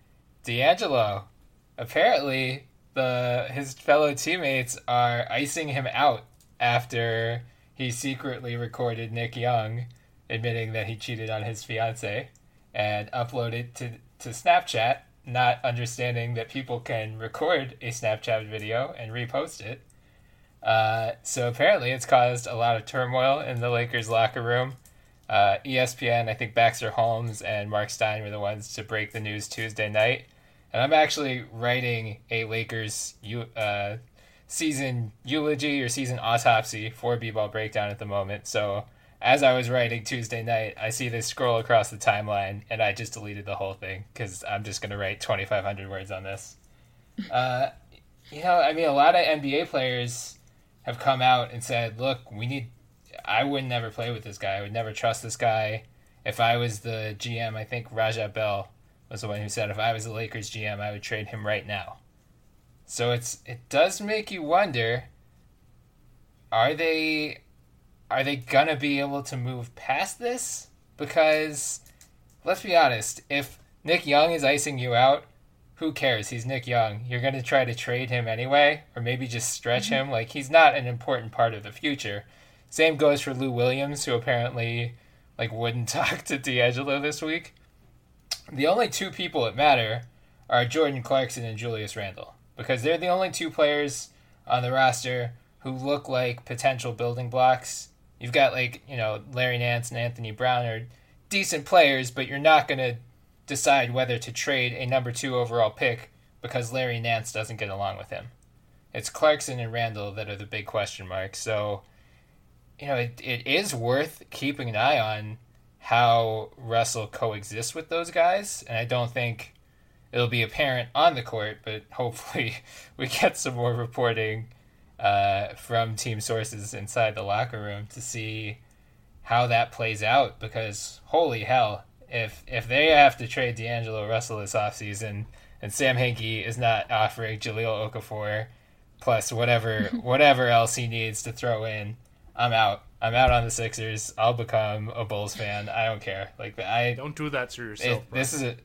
D'Angelo, apparently the his fellow teammates are icing him out after he secretly recorded Nick Young admitting that he cheated on his fiancée and uploaded to, to Snapchat, not understanding that people can record a Snapchat video and repost it. Uh, so apparently it's caused a lot of turmoil in the Lakers locker room. Uh, E S P N, I think Baxter Holmes and Mark Stein were the ones to break the news Tuesday night. And I'm actually writing a Lakers uh, season eulogy or season autopsy for B-Ball Breakdown at the moment. So as I was writing Tuesday night, I see this scroll across the timeline, and I just deleted the whole thing because I'm just going to write twenty-five hundred words on this. Uh, you know, I mean, a lot of N B A players have come out and said, look, we need... I would never play with this guy. I would never trust this guy. If I was the G M, I think Raja Bell was the one who said if I was the Lakers G M, I would trade him right now. So it's it does make you wonder, are they are they gonna be able to move past this? Because let's be honest, if Nick Young is icing you out, who cares? He's Nick Young. You're gonna try to trade him anyway, or maybe just stretch mm-hmm. him. Like, he's not an important part of the future. Same goes for Lou Williams, who apparently like wouldn't talk to D'Angelo this week. The only two people that matter are Jordan Clarkson and Julius Randle, because they're the only two players on the roster who look like potential building blocks. You've got, like, you know, Larry Nance and Anthony Brown are decent players, but you're not going to decide whether to trade a number two overall pick because Larry Nance doesn't get along with him. It's Clarkson and Randle that are the big question marks. So, you know, it, it is worth keeping an eye on how Russell coexists with those guys, and I don't think it'll be apparent on the court, but hopefully we get some more reporting uh, from team sources inside the locker room to see how that plays out, because holy hell, if if they have to trade D'Angelo Russell this offseason and Sam Hinkie is not offering Jahlil Okafor plus whatever whatever else he needs to throw in, I'm out. I'm out on the Sixers. I'll become a Bulls fan. I don't care. Like, I don't do that to yourself. It, bro. This is a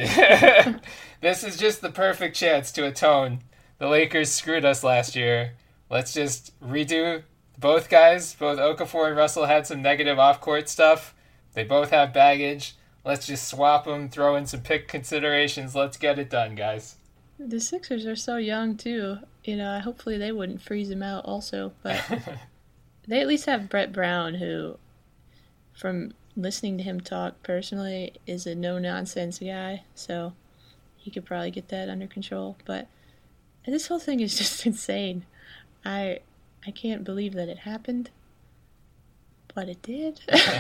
this is just the perfect chance to atone. The Lakers screwed us last year. Let's just redo both guys. Both Okafor and Russell had some negative off-court stuff. They both have baggage. Let's just swap them, throw in some pick considerations. Let's get it done, guys. The Sixers are so young, too. You know, hopefully they wouldn't freeze him out also, but they at least have Brett Brown, who, from listening to him talk personally, is a no-nonsense guy, so he could probably get that under control. But this whole thing is just insane. I I can't believe that it happened, but it did.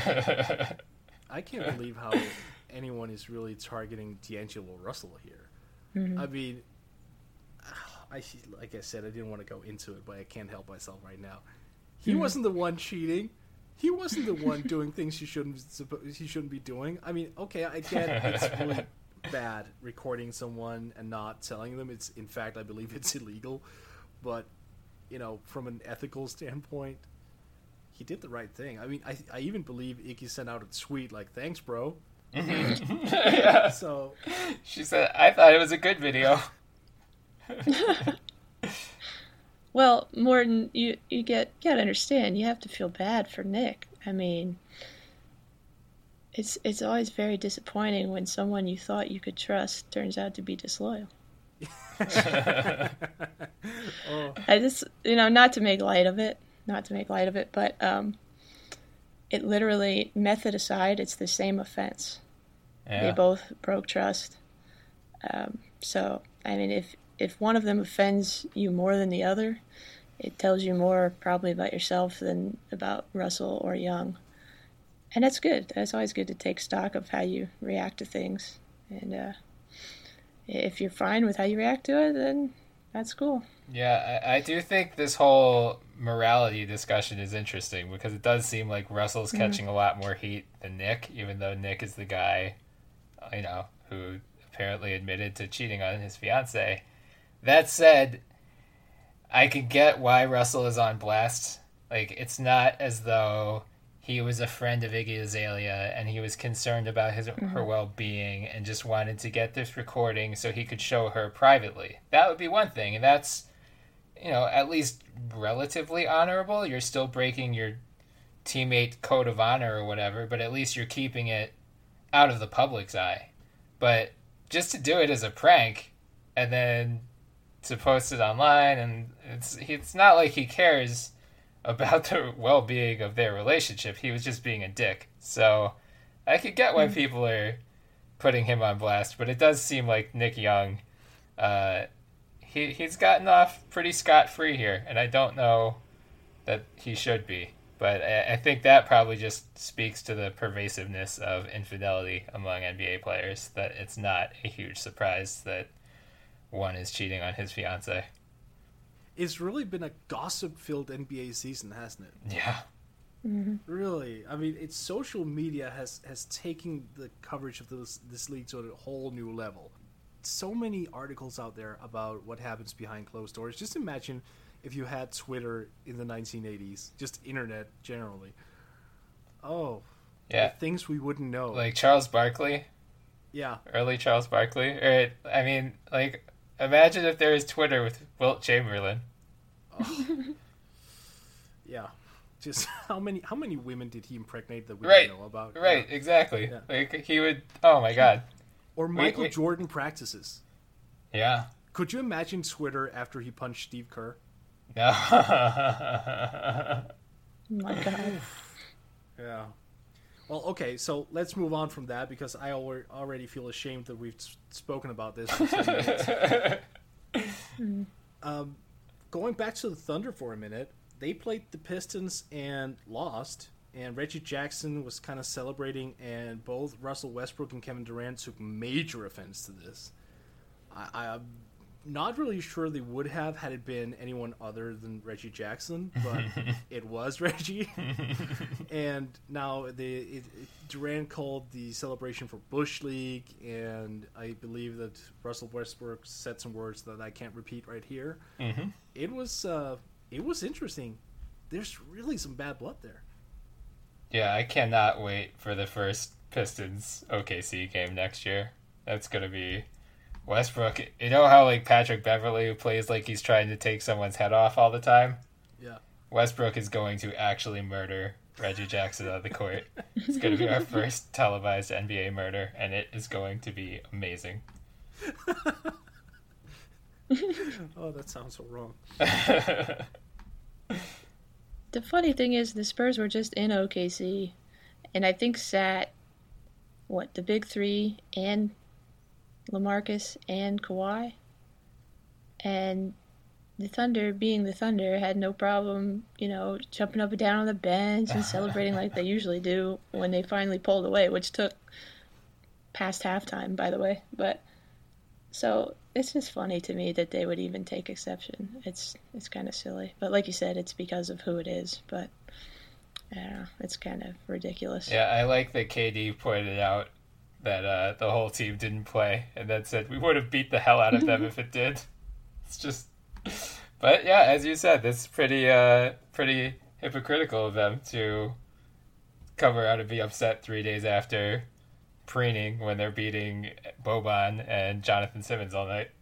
I can't believe how anyone is really targeting D'Angelo Russell here. Mm-hmm. I mean, I like I said, I didn't want to go into it, but I can't help myself right now. He mm-hmm. wasn't the one cheating. He wasn't the one doing things he shouldn't he shouldn't be doing. I mean, okay, I get it's really bad recording someone and not telling them. It's in fact, I believe it's illegal. But, you know, from an ethical standpoint, he did the right thing. I mean, I I even believe Iggy sent out a tweet like, "Thanks, bro." Mm-hmm. Yeah. So she said, "I thought it was a good video." Well, Morton, you you get you gotta understand. You have to feel bad for Nick. I mean, it's it's always very disappointing when someone you thought you could trust turns out to be disloyal. oh. I just, you know, not to make light of it, not to make light of it, but um, it literally, method aside, it's the same offense. Yeah. They both broke trust. Um, so, I mean, if if one of them offends you more than the other, it tells you more probably about yourself than about Russell or Young. And that's good. That's always good to take stock of how you react to things. And uh, if you're fine with how you react to it, then that's cool. Yeah, I, I do think this whole morality discussion is interesting because it does seem like Russell's mm-hmm. catching a lot more heat than Nick, even though Nick is the guy, you know, who apparently admitted to cheating on his fiancée. That said, I could get why Russell is on blast. Like, it's not as though he was a friend of Iggy Azalea and he was concerned about his mm-hmm. her well-being and just wanted to get this recording so he could show her privately. That would be one thing, and that's, you know, at least relatively honorable. You're still breaking your teammate code of honor or whatever, but at least you're keeping it out of the public's eye. But just to do it as a prank and then to post it online, and it's it's not like he cares about the well-being of their relationship. He was just being a dick. So I could get why people are putting him on blast, but it does seem like Nick Young, uh, he he's gotten off pretty scot-free here, and I don't know that he should be. But I, I think that probably just speaks to the pervasiveness of infidelity among N B A players, that it's not a huge surprise that one is cheating on his fiancée. It's really been a gossip-filled N B A season, hasn't it? Yeah. Mm-hmm. Really. I mean, it's social media has, has taken the coverage of this, this league to a whole new level. So many articles out there about what happens behind closed doors. Just imagine if you had Twitter in the nineteen eighties, just internet generally. Oh. Yeah. Things we wouldn't know. Like Charles Barkley. Yeah. Early Charles Barkley. Or, I mean, like... Imagine if there was Twitter with Wilt Chamberlain. Oh. Yeah, just how many how many women did he impregnate that we right. don't know about? Right, yeah. exactly. Yeah. Like he would. Oh my God. Or Michael wait, wait. Jordan practices. Yeah. Could you imagine Twitter after he punched Steve Kerr? No. Oh my God. Yeah. Well, okay, so let's move on from that because I already feel ashamed that we've spoken about this for ten minutes. um, going back to the Thunder for a minute, they played the Pistons and lost, and Reggie Jackson was kind of celebrating, and both Russell Westbrook and Kevin Durant took major offense to this. I, I'm not really sure they would have had it been anyone other than Reggie Jackson, but it was Reggie. And now the it, it, Durant called the celebration for Bush League, and I believe that Russell Westbrook said some words that I can't repeat right here. Mm-hmm. It was uh, it was interesting. There's really some bad blood there. Yeah, I cannot wait for the first Pistons O K C game next year. That's gonna be Westbrook. You know how like Patrick Beverley, who plays like he's trying to take someone's head off all the time? Yeah. Westbrook is going to actually murder Reggie Jackson on the court. It's going to be our first televised N B A murder, and it is going to be amazing. Oh, that sounds so wrong. The funny thing is, the Spurs were just in O K C, and I think sat, what, the big three and LaMarcus and Kawhi, and the Thunder, being the Thunder, had no problem, you know, jumping up and down on the bench and celebrating like they usually do when they finally pulled away, which took past halftime, by the way. But so it's just funny to me that they would even take exception. It's it's kind of silly, but like you said, it's because of who it is. But I don't know, it's kind of ridiculous. Yeah, I like that K D pointed out that uh, the whole team didn't play, and then said we would have beat the hell out of them if it did. It's just, but yeah, as you said, it's pretty, uh, pretty hypocritical of them to come out and be upset three days after preening when they're beating Boban and Jonathan Simmons all night.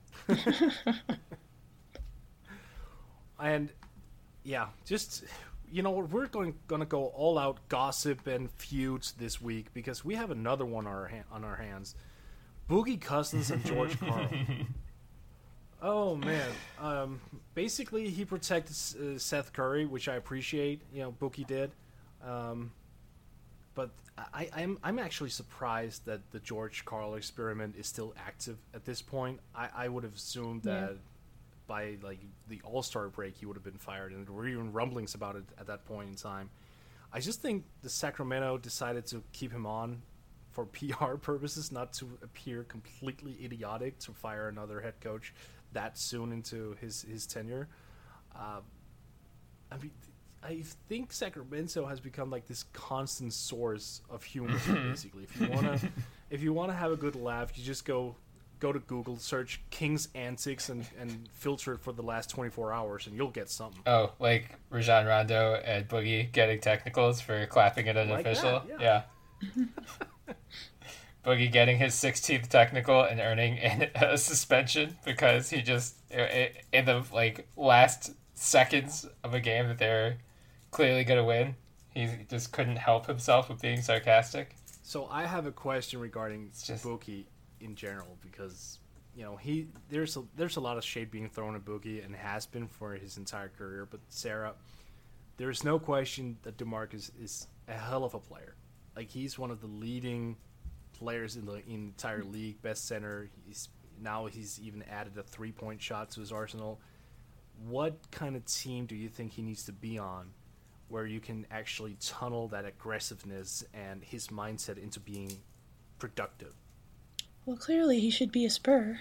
And yeah, just, you know, we're going going to go all out gossip and feuds this week because we have another one on our ha- on our hands. Boogie Cousins and George Karl. Oh man, um, basically he protected uh, Seth Curry, which I appreciate. You know, Boogie did, um, but I, I'm I'm actually surprised that the George Karl experiment is still active at this point. I, I would have assumed that. Yeah. By like the All-Star break, he would have been fired, and there were even rumblings about it at that point in time. I just think the Sacramento decided to keep him on for P R purposes, not to appear completely idiotic to fire another head coach that soon into his his tenure. Uh, I mean, I think Sacramento has become like this constant source of humor. Basically, if you wanna if you wanna have a good laugh, you just go go to Google, search Kings antics, and, and filter it for the last twenty-four hours, and you'll get something. Oh, like Rajon Rondo and Boogie getting technicals for clapping at an Like official? that, yeah. yeah. Boogie getting his sixteenth technical and earning a suspension because he just, in the like last seconds of a game that they're clearly going to win, he just couldn't help himself with being sarcastic. So I have a question regarding just... Boogie in general, because you know he there's a, there's a lot of shade being thrown at Boogie and has been for his entire career. But Sarah, there's no question that DeMarcus is a hell of a player. Like, he's one of the leading players in the, in the entire league, best center. He's now he's even added a three point shot to his arsenal. What kind of team do you think he needs to be on, where you can actually tunnel that aggressiveness and his mindset into being productive? Well, clearly he should be a Spur.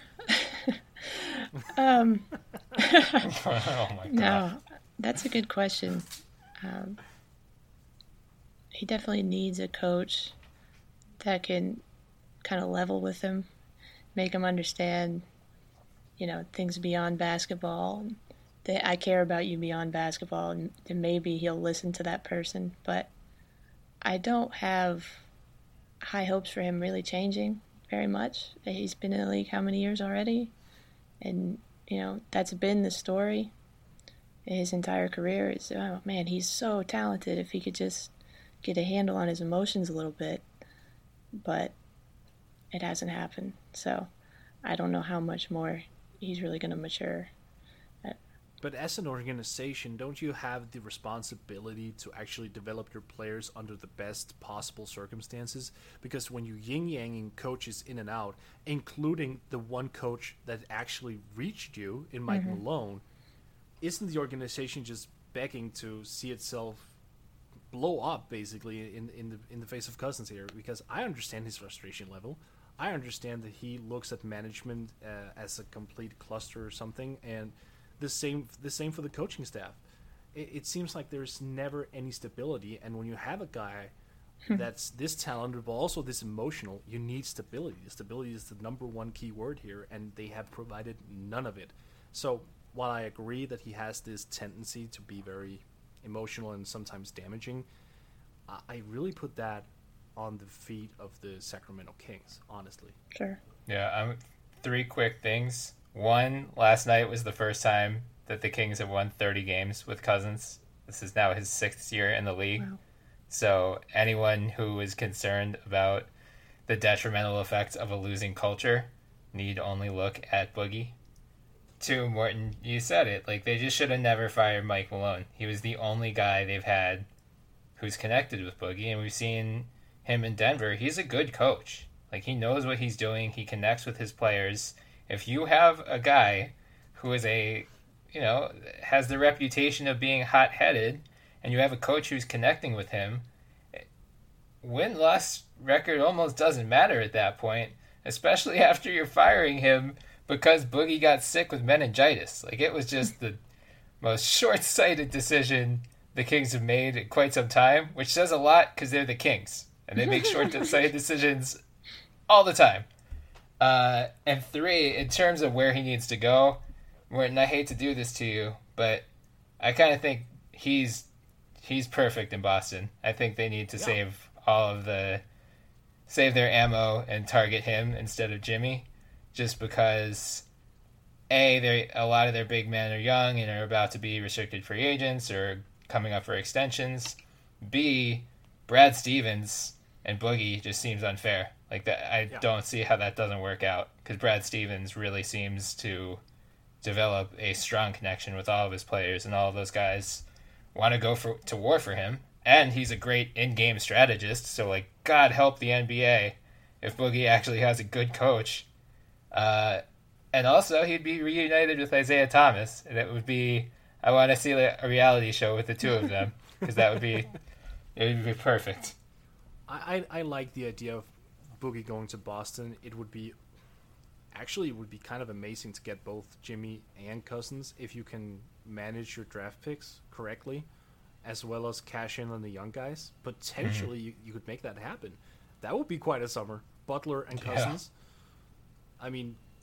um, oh my God. No, that's a good question. Um, he definitely needs a coach that can kind of level with him, make him understand, you know, things beyond basketball. They, I care about you beyond basketball, and, and maybe he'll listen to that person. But I don't have high hopes for him really changing very much. He's been in the league how many years already? And, you know, that's been the story his entire career. Is, oh, man, he's so talented if he could just get a handle on his emotions a little bit. But it hasn't happened. So I don't know how much more he's really going to mature. But as an organization, don't you have the responsibility to actually develop your players under the best possible circumstances? Because when you yin-yanging coaches in and out, including the one coach that actually reached you in Mike mm-hmm. Malone, isn't the organization just begging to see itself blow up, basically, in, in, the, in the face of Cousins here? Because I understand his frustration level. I understand that he looks at management uh, as a complete cluster or something, and The same, the same for the coaching staff. It, it seems like there's never any stability, and when you have a guy that's this talented but also this emotional, you need stability. Stability is the number one key word here, and they have provided none of it. So while I agree that he has this tendency to be very emotional and sometimes damaging, I, I really put that on the feet of the Sacramento Kings, honestly. Sure. Yeah, um, three quick things. One, last night was the first time that the Kings have won thirty games with Cousins. This is now his sixth year in the league. Wow. So anyone who is concerned about the detrimental effects of a losing culture need only look at Boogie. Two, Morton, you said it. Like, they just should have never fired Mike Malone. He was the only guy they've had who's connected with Boogie, and we've seen him in Denver. He's a good coach. Like, he knows what he's doing. He connects with his players. If you have a guy who is a, you know, has the reputation of being hot-headed, and you have a coach who's connecting with him, win-loss record almost doesn't matter at that point, especially after you're firing him because Boogie got sick with meningitis. Like, it was just the most short-sighted decision the Kings have made in quite some time, which says a lot because they're the Kings, and they make short-sighted decisions all the time. Uh, and three, in terms of where he needs to go, Morton, I hate to do this to you, but I kind of think he's he's perfect in Boston. I think they need to yeah. save all of the save their ammo and target him instead of Jimmy, just because a they a lot of their big men are young and are about to be restricted free agents or coming up for extensions. B, Brad Stevens and Boogie just seems unfair. Like that, I yeah. don't see how that doesn't work out, because Brad Stevens really seems to develop a strong connection with all of his players, and all of those guys want to go for, to war for him. And he's a great in-game strategist, so like God help the N B A if Boogie actually has a good coach. Uh, and also, he'd be reunited with Isaiah Thomas, and it would be I want to see a reality show with the two of them, because that would be it would be perfect. I, I I like the idea of Boogie going to Boston. It would be actually it would be kind of amazing to get both Jimmy and Cousins if you can manage your draft picks correctly, as well as cash in on the young guys. Potentially, mm-hmm. you, you could make that happen. That would be quite a summer. Butler and Cousins. Yeah. I mean,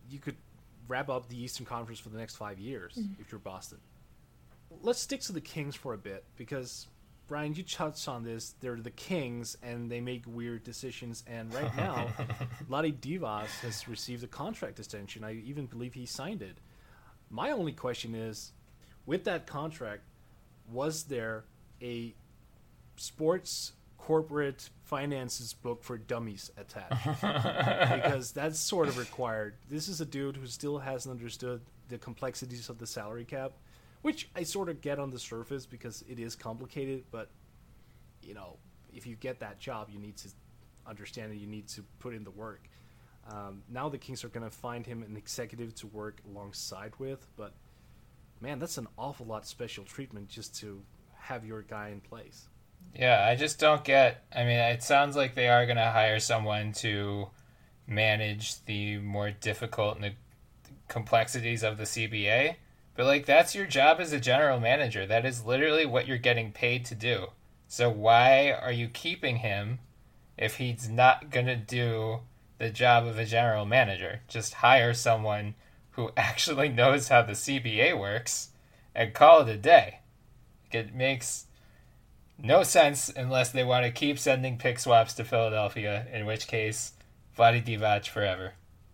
you could wrap up the Eastern Conference for the next five years mm-hmm. if you're Boston. Let's stick to the Kings for a bit because, Brian, you touched on this. They're the Kings, and they make weird decisions. And right now, Vlade Divac has received a contract extension. I even believe he signed it. My only question is, with that contract, was there a sports corporate finances book for dummies attached? Because that's sort of required. This is a dude who still hasn't understood the complexities of the salary cap, which I sort of get on the surface because it is complicated, but, you know, if you get that job, you need to understand it, you need to put in the work. Um, now the Kings are going to find him an executive to work alongside with, but, man, that's an awful lot of special treatment just to have your guy in place. Yeah, I just don't get, I mean, it sounds like they are going to hire someone to manage the more difficult ne- complexities of the C B A. But, like, that's your job as a general manager. That is literally what you're getting paid to do. So why are you keeping him if he's not going to do the job of a general manager? Just hire someone who actually knows how the C B A works and call it a day. It makes no sense unless they want to keep sending pick swaps to Philadelphia, in which case, Vlade Divac forever.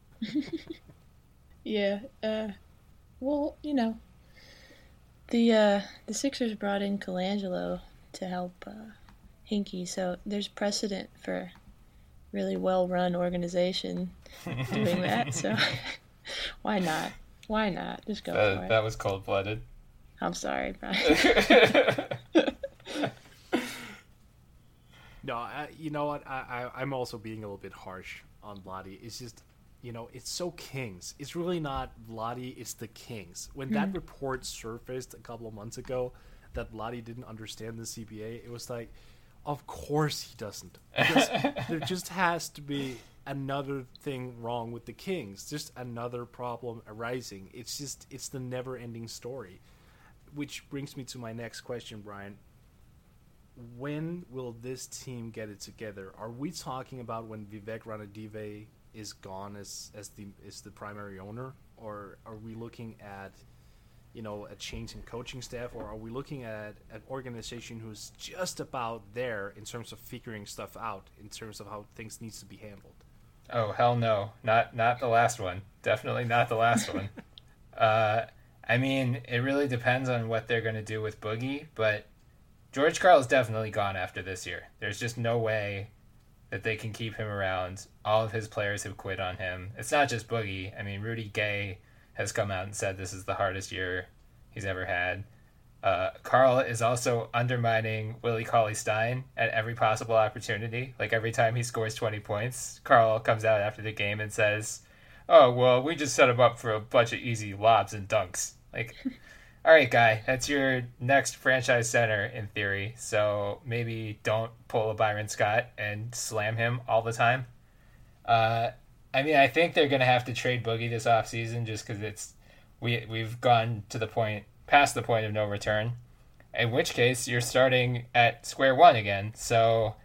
yeah, uh... Well, you know, the uh, the Sixers brought in Colangelo to help uh, Hinkie, so there's precedent for really well-run organization doing that. So why not? Why not? Just go that, for it. That was cold-blooded. I'm sorry, Brian. No, I, you know what? I, I I'm also being a little bit harsh on Vlade. It's just. You know, it's so Kings. It's really not Vlade, it's the Kings. When mm-hmm. that report surfaced a couple of months ago that Vlade didn't understand the C B A, it was like, of course he doesn't. Because there just has to be another thing wrong with the Kings. Just another problem arising. It's just, it's the never-ending story. Which brings me to my next question, Brian. When will this team get it together? Are we talking about when Vivek Ranadive is gone as as the is the primary owner, or are we looking at, you know, a change in coaching staff, or are we looking at an organization who's just about there in terms of figuring stuff out, in terms of how things needs to be handled? Oh, hell no. Not not the last one. Definitely not the last one. Uh, I mean, it really depends on what they're going to do with Boogie, but George Karl is definitely gone after this year. There's just no way that they can keep him around. All of his players have quit on him. It's not just Boogie. I mean, Rudy Gay has come out and said this is the hardest year he's ever had. Uh, Karl is also undermining Willie Cauley-Stein at every possible opportunity. Like, every time he scores twenty points, Karl comes out after the game and says, oh, well, we just set him up for a bunch of easy lobs and dunks. Like, all right, guy, that's your next franchise center in theory, so maybe don't pull a Byron Scott and slam him all the time. Uh, I mean, I think they're going to have to trade Boogie this offseason just because it's we, we've gone to the point, past the point of no return, in which case you're starting at square one again. So,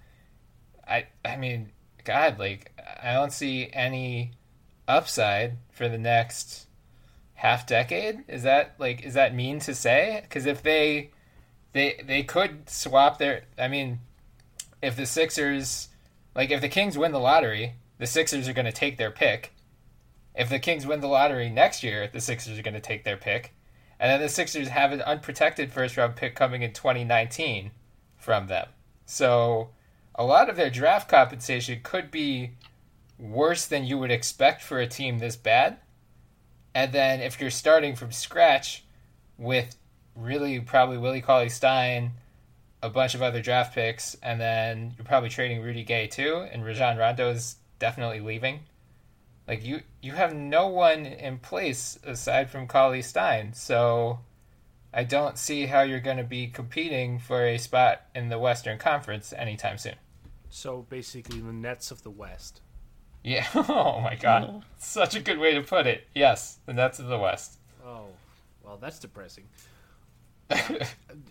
I I mean, God, like, I don't see any upside for the next half decade. Is that like is that mean to say? Because if they they they could swap their, I mean, if the Sixers, like, if the Kings win the lottery, the Sixers are going to take their pick. If the Kings win the lottery next year, the Sixers are going to take their pick, and then the Sixers have an unprotected first round pick coming in twenty nineteen from them. So a lot of their draft compensation could be worse than you would expect for a team this bad. And then if you're starting from scratch with really probably Willie Cauley-Stein, a bunch of other draft picks, and then you're probably trading Rudy Gay too, and Rajon Rondo is definitely leaving. Like, you, you have no one in place aside from Cauley-Stein, so I don't see how you're going to be competing for a spot in the Western Conference anytime soon. So basically the Nets of the West. Yeah. Oh my God. Oh. Such a good way to put it. Yes, the Nets of the West. Oh, well, that's depressing. I,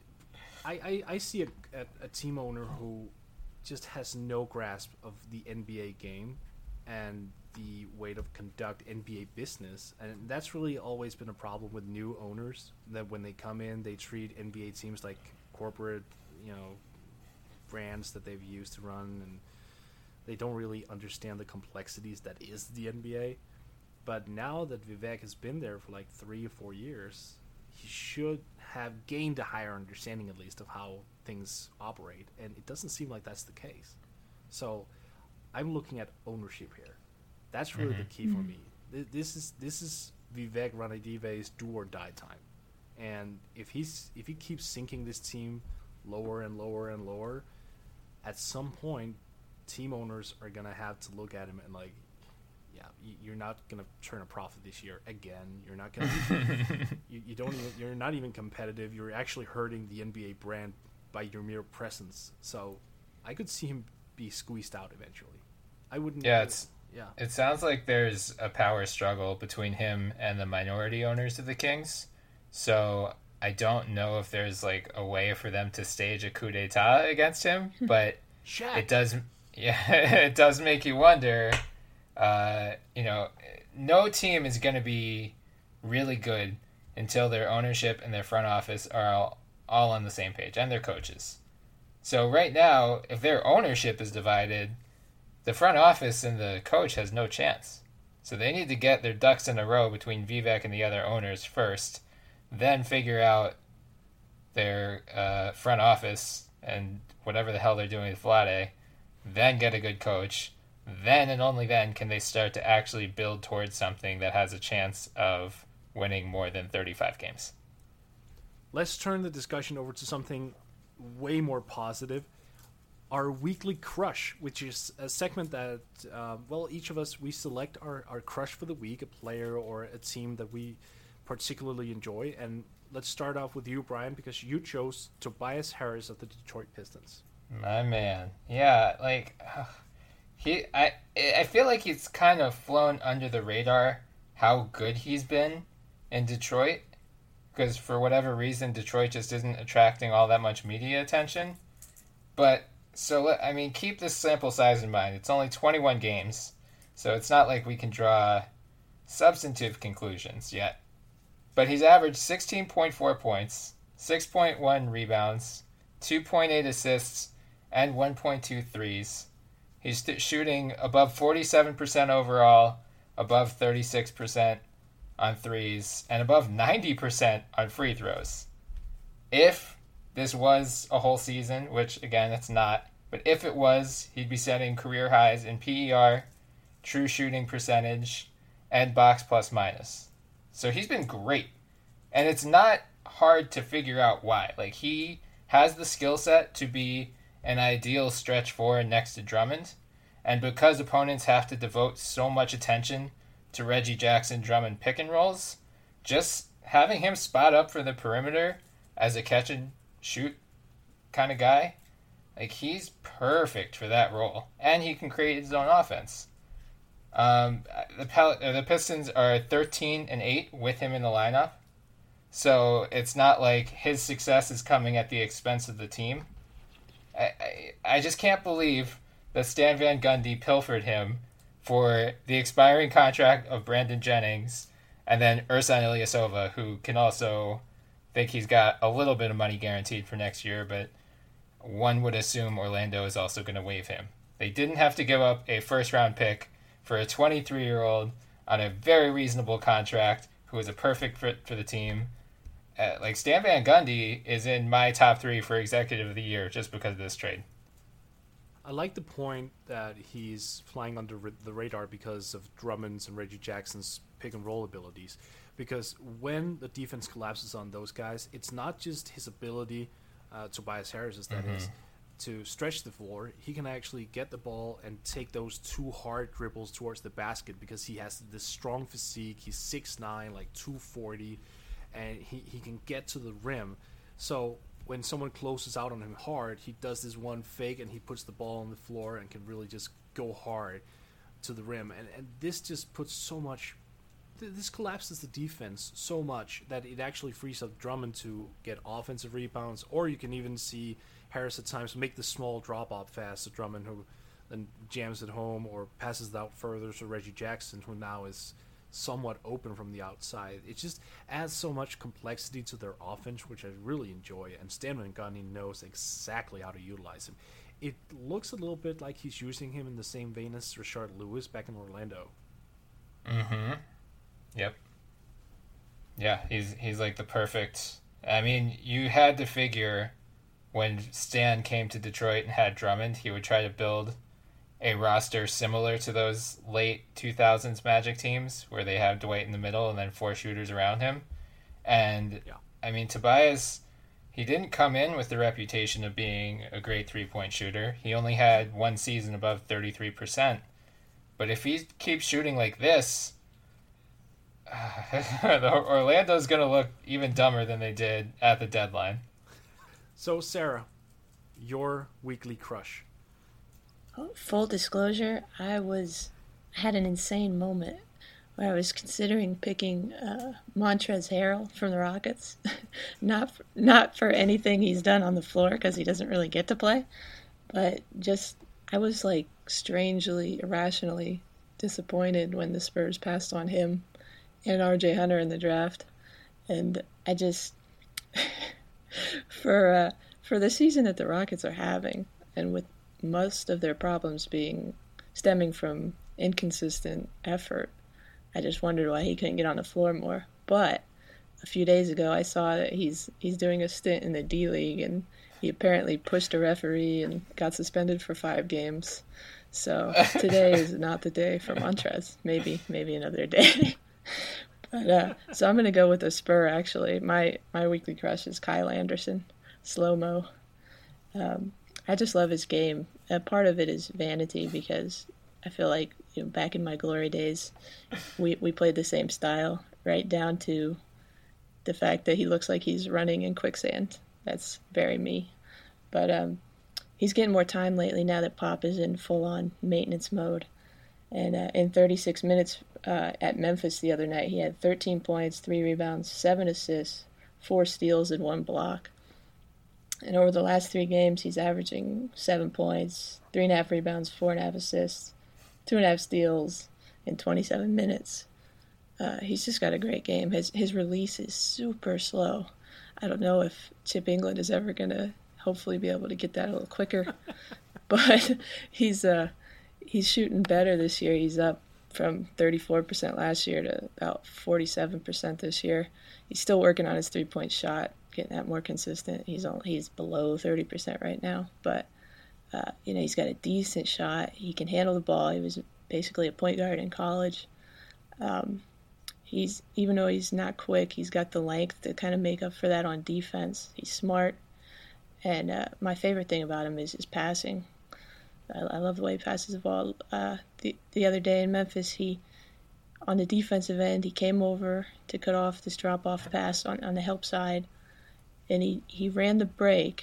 I I see a, a, a team owner who just has no grasp of the N B A game, and the way to conduct N B A business. And that's really always been a problem with new owners, that when they come in, they treat N B A teams like corporate, you know, brands that they've used to run, and they don't really understand the complexities that is the N B A. But now that Vivek has been there for like three or four years, he should have gained a higher understanding, at least, of how things operate, and it doesn't seem like that's the case. So I'm looking at ownership here. That's really mm-hmm. the key for me. This is this is Vivek Ranadive's do or die time, and if he's if he keeps sinking this team lower and lower and lower, at some point, team owners are gonna have to look at him and like, yeah, you're not gonna turn a profit this year again. You're not gonna. you, you don't even. You're not even competitive. You're actually hurting the N B A brand by your mere presence. So, I could see him be squeezed out eventually. I wouldn't. Yeah, it's. Yeah. It sounds like there's a power struggle between him and the minority owners of the Kings. So I don't know if there's like a way for them to stage a coup d'état against him, but Shaq. it does. Yeah, it does make you wonder. Uh, you know, no team is going to be really good until their ownership and their front office are all, all on the same page, and their coaches. So right now, if their ownership is divided, the front office and the coach has no chance. So they need to get their ducks in a row between Vivek and the other owners first, then figure out their uh, front office and whatever the hell they're doing with Vlade, then get a good coach. Then and only then can they start to actually build towards something that has a chance of winning more than thirty-five games. Let's turn the discussion over to something way more positive. Our weekly crush, which is a segment that, uh, well, each of us, we select our, our crush for the week, a player or a team that we particularly enjoy. And let's start off with you, Brian, because you chose Tobias Harris of the Detroit Pistons. My man. Yeah, like, uh, he, I, I feel like he's kind of flown under the radar how good he's been in Detroit, because for whatever reason, Detroit just isn't attracting all that much media attention. But So, I mean, keep this sample size in mind. It's only twenty-one games, so it's not like we can draw substantive conclusions yet. But he's averaged sixteen point four points, six point one rebounds, two point eight assists, and one point two threes. He's st- shooting above forty-seven percent overall, above thirty-six percent on threes, and above ninety percent on free throws. If this was a whole season, which, again, it's not. But if it was, he'd be setting career highs in P E R, true shooting percentage, and box plus minus. So he's been great. And it's not hard to figure out why. Like, he has the skill set to be an ideal stretch four next to Drummond. And because opponents have to devote so much attention to Reggie Jackson Drummond pick and rolls, just having him spot up for the perimeter as a catch and shoot kind of guy, like, he's perfect for that role, and he can create his own offense. Um, the Pel- the Pistons are thirteen and eight with him in the lineup, so it's not like his success is coming at the expense of the team. I I, I just can't believe that Stan Van Gundy pilfered him for the expiring contract of Brandon Jennings, and then Ersan Ilyasova, who can also think he's got a little bit of money guaranteed for next year, but one would assume Orlando is also going to waive him. They didn't have to give up a first-round pick for a twenty-three-year-old on a very reasonable contract who is a perfect fit for the team. Uh, like, Stan Van Gundy is in my top three for executive of the year just because of this trade. I like the point that he's flying under the radar because of Drummond's and Reggie Jackson's pick-and-roll abilities. Because when the defense collapses on those guys, it's not just his ability, uh, Tobias Harris, that mm-hmm. is, to stretch the floor. He can actually get the ball and take those two hard dribbles towards the basket because he has this strong physique. He's six nine, like two forty, and he, he can get to the rim. So when someone closes out on him hard, he does this one fake and he puts the ball on the floor and can really just go hard to the rim. And, and this just puts so much... This collapses the defense so much that it actually frees up Drummond to get offensive rebounds, or you can even see Harris at times make the small drop-off pass to Drummond, who then jams it home or passes it out further to Reggie Jackson, who now is somewhat open from the outside. It just adds so much complexity to their offense, which I really enjoy, and Stan Van Gundy knows exactly how to utilize him. It looks a little bit like he's using him in the same vein as Rashard Lewis back in Orlando. Mm-hmm. Yep. Yeah, he's he's like the perfect... I mean, you had to figure when Stan came to Detroit and had Drummond, he would try to build a roster similar to those late two thousands Magic teams where they have Dwight in the middle and then four shooters around him. And, yeah. I mean, Tobias, he didn't come in with the reputation of being a great three-point shooter. He only had one season above thirty-three percent. But if he keeps shooting like this, uh, Orlando's going to look even dumber than they did at the deadline. So, Sarah, your weekly crush. Oh, full disclosure, I was I had an insane moment where I was considering picking uh, Montrezl Harrell from the Rockets. not for, not for anything he's done on the floor, because he doesn't really get to play, but just I was like strangely, irrationally disappointed when the Spurs passed on him and R J Hunter in the draft. And I just, for uh, for the season that the Rockets are having, and with most of their problems being stemming from inconsistent effort, I just wondered why he couldn't get on the floor more. But a few days ago, I saw that he's he's doing a stint in the D League, and he apparently pushed a referee and got suspended for five games. So today is not the day for Montrez. Maybe maybe another day. But uh, so I'm gonna go with a Spur. Actually, my my weekly crush is Kyle Anderson, slow mo. Um, I just love his game. A part of it is vanity, because I feel like, you know, back in my glory days, we, we played the same style, right down to the fact that he looks like he's running in quicksand. That's very me. But um, he's getting more time lately now that Pop is in full-on maintenance mode. And uh, in thirty-six minutes uh, at Memphis the other night, he had thirteen points, three rebounds, seven assists, four steals, and one block. And over the last three games, he's averaging seven points, three and a half rebounds, four and a half assists, two and a half steals in twenty-seven minutes. Uh, he's just got a great game. His his release is super slow. I don't know if Chip England is ever going to hopefully be able to get that a little quicker. But he's uh he's shooting better this year. He's up from thirty-four percent last year to about forty-seven percent this year. He's still working on his three-point shot, getting that more consistent. He's only, he's below thirty percent right now, but uh, you know, he's got a decent shot. He can handle the ball. He was basically a point guard in college. Um, he's even though he's not quick, he's got the length to kind of make up for that on defense. He's smart, and uh, my favorite thing about him is his passing. I, I love the way he passes the ball. Uh, the the other day in Memphis, he on the defensive end, he came over to cut off this drop-off pass on, on the help side, and he, he ran the break,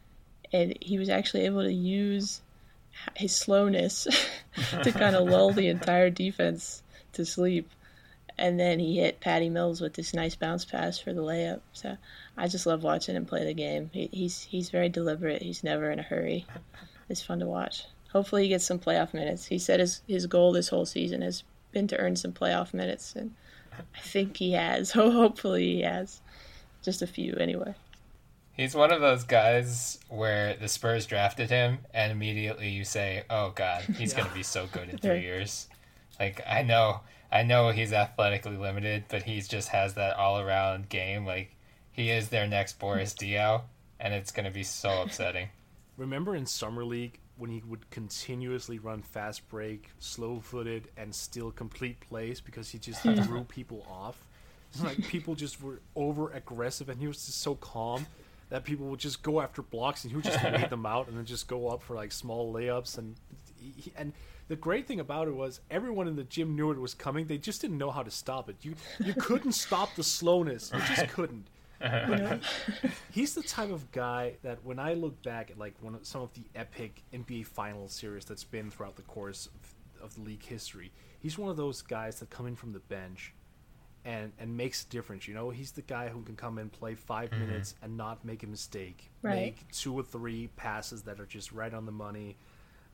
and he was actually able to use his slowness to kind of lull the entire defense to sleep. And then he hit Patty Mills with this nice bounce pass for the layup. So I just love watching him play the game. He, he's he's very deliberate. He's never in a hurry. It's fun to watch. Hopefully he gets some playoff minutes. He said his, his goal this whole season has been to earn some playoff minutes, and I think he has. Hopefully he has. Just a few anyway. He's one of those guys where the Spurs drafted him, and immediately you say, oh, God, he's yeah. going to be so good in three years. Like, I know I know he's athletically limited, but he just has that all-around game. Like, he is their next Boris Diaw, and it's going to be so upsetting. Remember in Summer League when he would continuously run fast break, slow-footed, and still complete plays because he just threw people off? It's like people just were over-aggressive, and he was just so calm that people would just go after blocks, and he would just wait them out and then just go up for like small layups. And he, and the great thing about it was everyone in the gym knew it was coming. They just didn't know how to stop it. You you couldn't stop the slowness. You just couldn't. You know, he's the type of guy that when I look back at like one of, some of the epic N B A Finals series that's been throughout the course of, of the league history, he's one of those guys that come in from the bench and, and makes a difference. You know, he's the guy who can come in, play five mm-hmm. minutes and not make a mistake. Right. Make two or three passes that are just right on the money.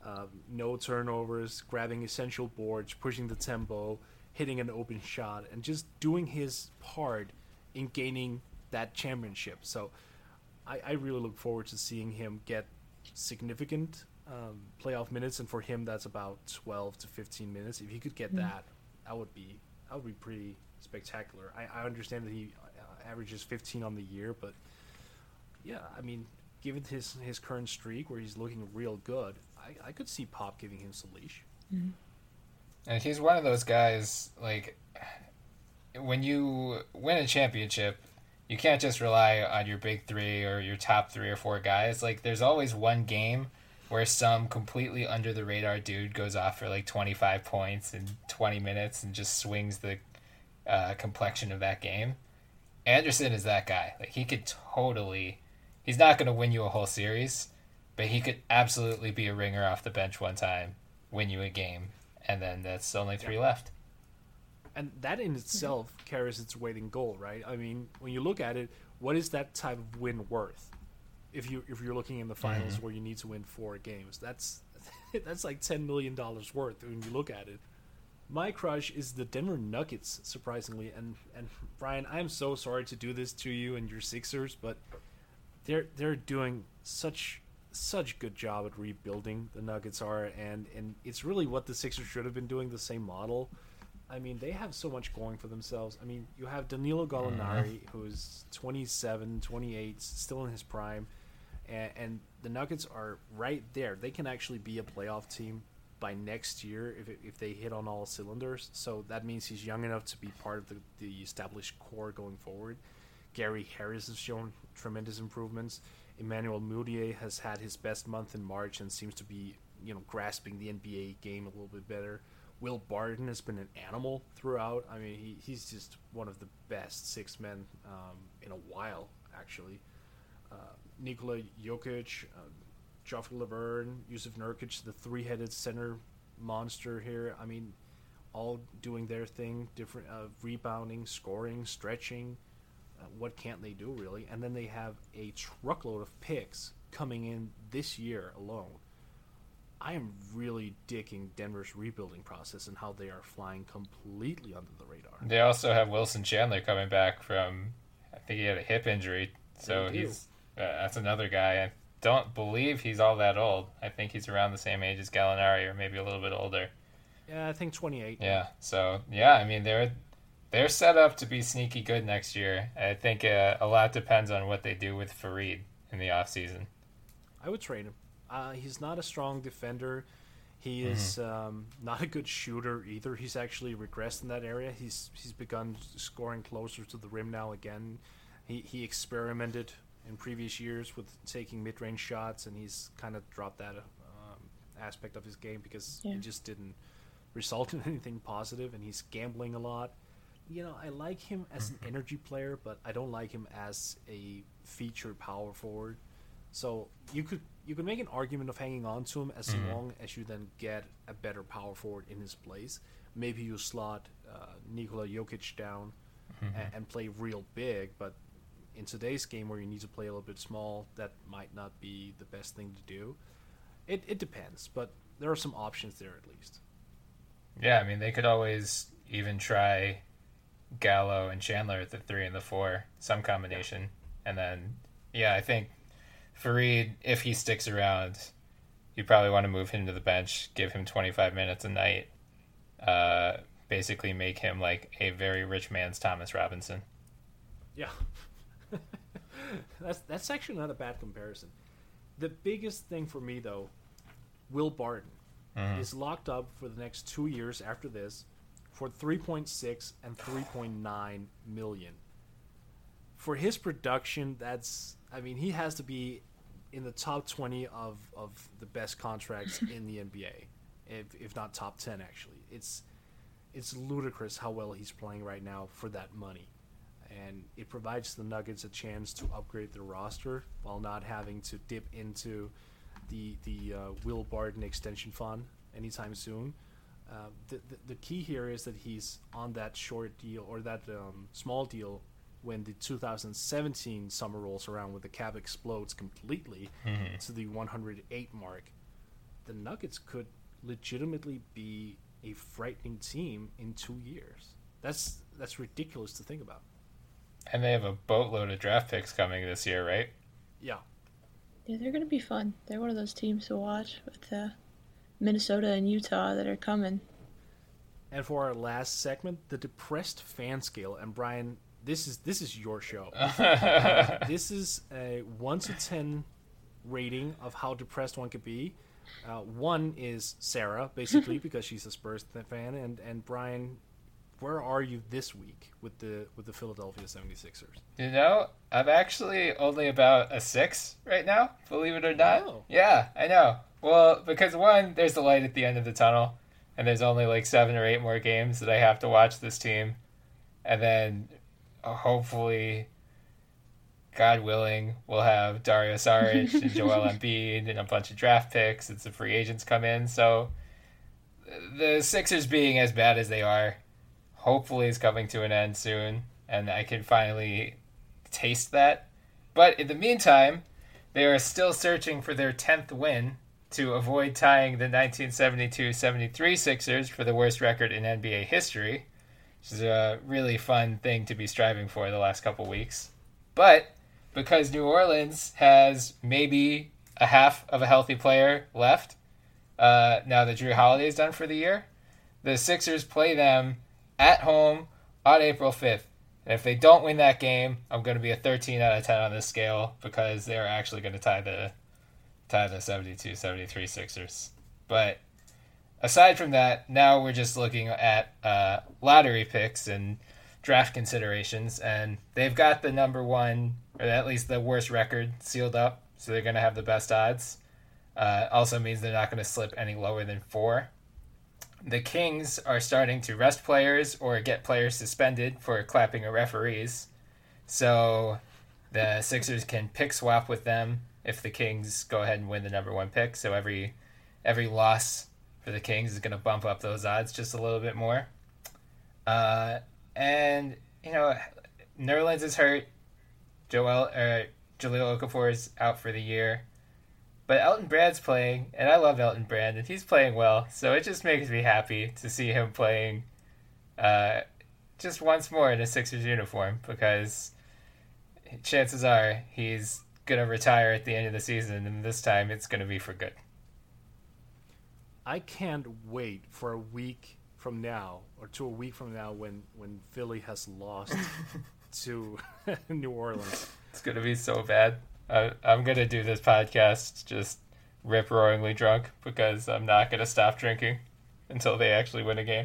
Um, no turnovers, grabbing essential boards, pushing the tempo, hitting an open shot, and just doing his part in gaining that championship. So I, I really look forward to seeing him get significant um, playoff minutes, and for him that's about twelve to fifteen minutes. If he could get mm-hmm. that, that would be that would be pretty spectacular. I, I understand that he uh, averages fifteen on the year, but yeah, I mean, given his his current streak where he's looking real good, I, I could see Pop giving him some leash. Mm-hmm. And he's one of those guys, like, when you win a championship, you can't just rely on your big three or your top three or four guys. Like, there's always one game where some completely under the radar dude goes off for like twenty-five points in twenty minutes and just swings the uh, complexion of that game. Anderson is that guy. Like, he could totally, he's not going to win you a whole series, but he could absolutely be a ringer off the bench one time, win you a game, and then that's only three yeah. left. And that in itself carries its weight in gold, right? I mean, when you look at it, what is that type of win worth? If you if you're looking in the finals mm-hmm. where you need to win four games, that's that's like ten million dollars worth when you look at it. My crush is the Denver Nuggets, surprisingly, and and Brian, I'm so sorry to do this to you and your Sixers, but they're they're doing such such good job at rebuilding. The Nuggets are, and and it's really what the Sixers should have been doing, the same model. I mean, they have so much going for themselves. I mean, you have Danilo Gallinari, mm-hmm. who's twenty-seven, twenty-eight, still in his prime, and, and the Nuggets are right there. They can actually be a playoff team by next year if if they hit on all cylinders. So that means he's young enough to be part of the, the established core going forward. Gary Harris has shown tremendous improvements. Emmanuel Mudiay has had his best month in March and seems to be, you know, grasping the N B A game a little bit better. Will Barton has been an animal throughout. I mean, he, he's just one of the best six men um, in a while, actually. Uh, Nikola Jokic, uh, Joffrey Laverne, Yusuf Nurkic, the three-headed center monster here. I mean, all doing their thing, different uh, rebounding, scoring, stretching. Uh, what can't they do, really? And then they have a truckload of picks coming in this year alone. I am really digging Denver's rebuilding process and how they are flying completely under the radar. They also have Wilson Chandler coming back from, I think he had a hip injury, so he's uh, that's another guy. I don't believe he's all that old. I think he's around the same age as Gallinari, or maybe a little bit older. Yeah, I think twenty-eight. Yeah, so yeah, I mean they're they're set up to be sneaky good next year. I think uh, a lot depends on what they do with Fareed in the offseason. I would trade him. Uh, he's not a strong defender. He is mm-hmm. um, not a good shooter either. He's actually regressed in that area. He's he's begun scoring closer to the rim now again. He he experimented in previous years with taking mid-range shots, and he's kind of dropped that um, aspect of his game because yeah. he just didn't result in anything positive, and he's gambling a lot. You know, I like him as an energy player, but I don't like him as a featured power forward. So you could you could make an argument of hanging on to him as mm-hmm. long as you then get a better power forward in his place. Maybe you slot uh, Nikola Jokic down mm-hmm. and, and play real big, but in today's game where you need to play a little bit small, that might not be the best thing to do. It it depends, but there are some options there at least. Yeah, I mean, they could always even try Gallo and Chandler at the three and the four, some combination. Yeah. And then, yeah, I think Fareed, if he sticks around, you probably want to move him to the bench, give him twenty-five minutes a night, uh, basically make him like a very rich man's Thomas Robinson. Yeah. that's that's actually not a bad comparison. The biggest thing for me, though, Will Barton mm-hmm. is locked up for the next two years after this for three point six and three point nine million. For his production, that's, I mean, he has to be in the top twenty of, of the best contracts in the N B A, if if not top ten, actually. It's it's ludicrous how well he's playing right now for that money. And it provides the Nuggets a chance to upgrade their roster while not having to dip into the the uh, Will Barton extension fund anytime soon. Uh, the, the the key here is that he's on that short deal or that um, small deal when the two thousand seventeen summer rolls around, when the cap explodes completely mm-hmm. to the one hundred eight mark. the Nuggets could legitimately be a frightening team in two years. That's that's ridiculous to think about. And they have a boatload of draft picks coming this year, right? Yeah. Yeah, they're going to be fun. They're one of those teams to watch with uh, Minnesota and Utah that are coming. And for our last segment, the depressed fan scale. And Brian, this is this is your show. uh, this is a one to ten rating of how depressed one could be. Uh, one is Sarah, basically, because she's a Spurs fan, and and Brian, where are you this week with the with the Philadelphia seventy-sixers? You know, I'm actually only about a six right now, believe it or not. Oh. Yeah, I know. Well, because one, there's the light at the end of the tunnel, and there's only like seven or eight more games that I have to watch this team. And then uh, hopefully, God willing, we'll have Dario Saric and Joel Embiid and a bunch of draft picks and some free agents come in. So the Sixers being as bad as they are, hopefully is coming to an end soon, and I can finally taste that. But in the meantime, they are still searching for their tenth win to avoid tying the nineteen seventy-two seventy-three Sixers for the worst record in N B A history, which is a really fun thing to be striving for the last couple weeks. But because New Orleans has maybe a half of a healthy player left, uh, now that Drew Holiday is done for the year, the Sixers play them at home on April fifth. And if they don't win that game, I'm going to be a thirteen out of ten on this scale because they're actually going to tie the tie the seventy-two seventy-three Sixers. But aside from that, now we're just looking at uh, lottery picks and draft considerations, and they've got the number one, or at least the worst record sealed up, so they're going to have the best odds. Uh, also means they're not going to slip any lower than four. The Kings are starting to rest players or get players suspended for clapping at referees. So the Sixers can pick swap with them if the Kings go ahead and win the number one pick. So every every loss for the Kings is going to bump up those odds just a little bit more. Uh, and, you know, Nerlens is hurt. Joel, uh, Jahlil Okafor is out for the year. But Elton Brand's playing, and I love Elton Brand, and he's playing well. So it just makes me happy to see him playing uh, just once more in a Sixers uniform, because chances are he's going to retire at the end of the season, and this time it's going to be for good. I can't wait for a week from now, or to a week from now, when, when Philly has lost to New Orleans. It's going to be so bad. I, I'm going to do this podcast just rip-roaringly drunk because I'm not going to stop drinking until they actually win a game.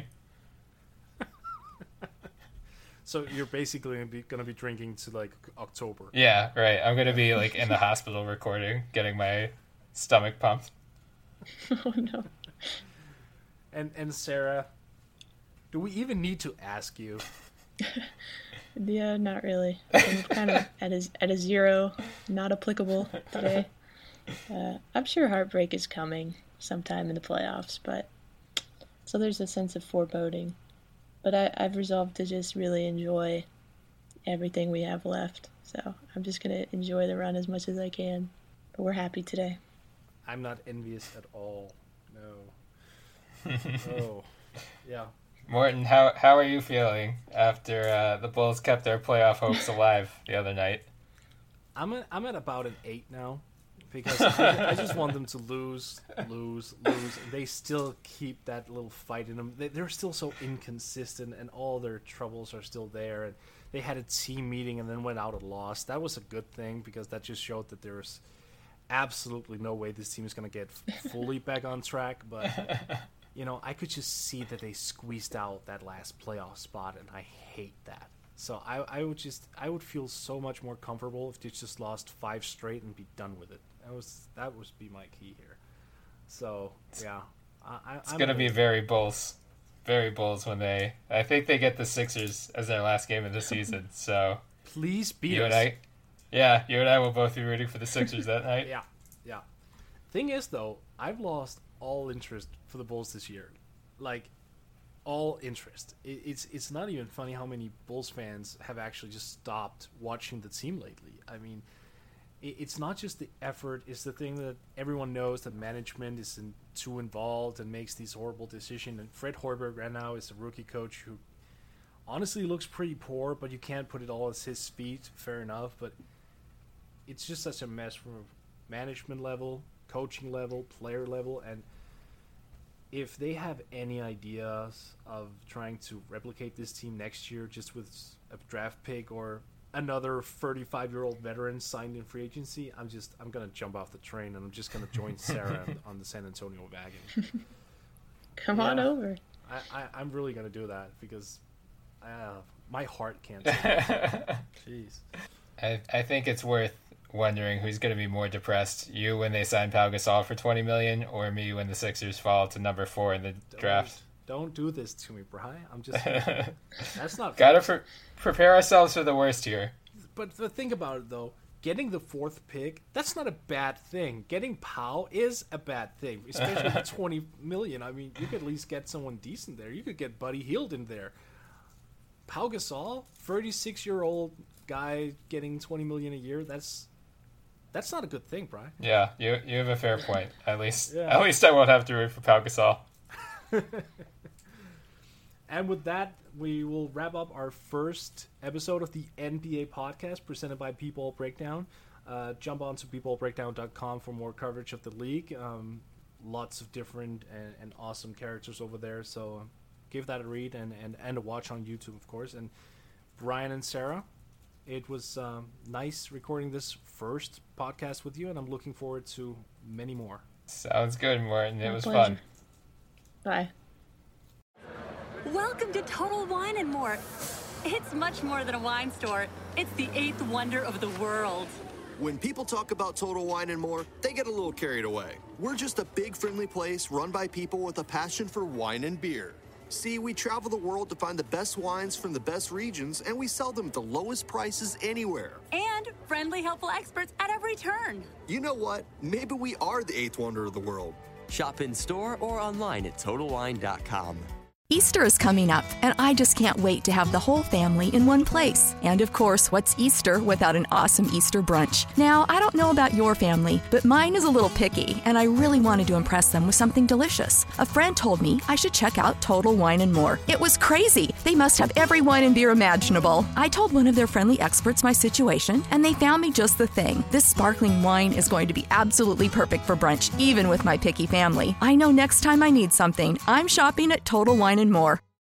So you're basically going to be, going to be drinking to, like, October. Yeah, right. I'm going to be, like, in the hospital recording, getting my stomach pumped. Oh, no. And, and Sarah, do we even need to ask you? Yeah, not really. I'm kind of at a, at a zero, not applicable today. Uh, I'm sure heartbreak is coming sometime in the playoffs, but so there's a sense of foreboding. But I, I've resolved to just really enjoy everything we have left. So I'm just going to enjoy the run as much as I can. But we're happy today. I'm not envious at all. No. Oh, yeah. Morton, how how are you feeling after uh, the Bulls kept their playoff hopes alive the other night? I'm at, I'm at about an eight now, because I, I just want them to lose, lose, lose. And they still keep that little fight in them. They, they're still so inconsistent, and all their troubles are still there. And they had a team meeting and then went out and lost. That was a good thing, because that just showed that there's absolutely no way this team is going to get fully back on track. But you know, I could just see that they squeezed out that last playoff spot, and I hate that. So I, I would just, I would feel so much more comfortable if they just lost five straight and be done with it. That was, that would be my key here. So yeah, I, it's I'm gonna be very Bulls, very Bulls when they. I think they get the Sixers as their last game of the season. So please beat you us. and I, yeah, you and I will both be rooting for the Sixers that night. Yeah, yeah. Thing is, though, I've lost all interest for the Bulls this year. Like, all interest. It, it's it's not even funny how many Bulls fans have actually just stopped watching the team lately. I mean, it's not just the effort, it's the thing that everyone knows that management isn't too involved and makes these horrible decisions. And Fred Hoiberg right now is a rookie coach who honestly looks pretty poor, but you can't put it all as his feet, fair enough. But it's just such a mess from management level, coaching level, player level. And if they have any ideas of trying to replicate this team next year just with a draft pick or another thirty-five-year-old veteran signed in free agency, I'm just I'm gonna jump off the train and I'm just gonna join Sarah on, on the San Antonio wagon. Come yeah, on over. I, I I'm really gonna do that because uh, my heart can't say that. Jeez. I I think it's worth wondering who's going to be more depressed: you when they sign Pau Gasol for twenty million dollars, or me when the Sixers fall to number four in the don't, draft. Don't do this to me, Brian. I'm just that's not gotta pre- prepare ourselves for the worst here. But, but think about it though. Getting the fourth pick, that's not a bad thing. Getting Pau is a bad thing, especially with twenty million. I mean, you could at least get someone decent there. You could get Buddy Hield in there. Pau Gasol, thirty-six-year-old guy getting twenty million a year. That's that's not a good thing, Brian. Yeah, you you have a fair point. At least yeah. at least I won't have to root for Pau Gasol. And with that, we will wrap up our first episode of the N B A podcast presented by People Breakdown. Uh, jump on to people breakdown dot com for more coverage of the league. Um, lots of different and, and awesome characters over there. So give that a read and, and, and a watch on YouTube, of course. And Brian and Sarah, it was um, nice recording this first podcast with you, and I'm looking forward to many more. Sounds good, Morten. It My was pleasure. fun. Bye. Welcome to Total Wine and More. It's much more than a wine store. It's the eighth wonder of the world. When people talk about Total Wine and More, they get a little carried away. We're just a big, friendly place run by people with a passion for wine and beer. See, we travel the world to find the best wines from the best regions, and we sell them at the lowest prices anywhere. And friendly, helpful experts at every turn. You know what? Maybe we are the eighth wonder of the world. Shop in store or online at total wine dot com. Easter is coming up, and I just can't wait to have the whole family in one place. And of course, what's Easter without an awesome Easter brunch? Now, I don't know about your family, but mine is a little picky, and I really wanted to impress them with something delicious. A friend told me I should check out Total Wine and More. It was crazy. They must have every wine and beer imaginable. I told one of their friendly experts my situation, and they found me just the thing. This sparkling wine is going to be absolutely perfect for brunch, even with my picky family. I know next time I need something, I'm shopping at Total Wine and More.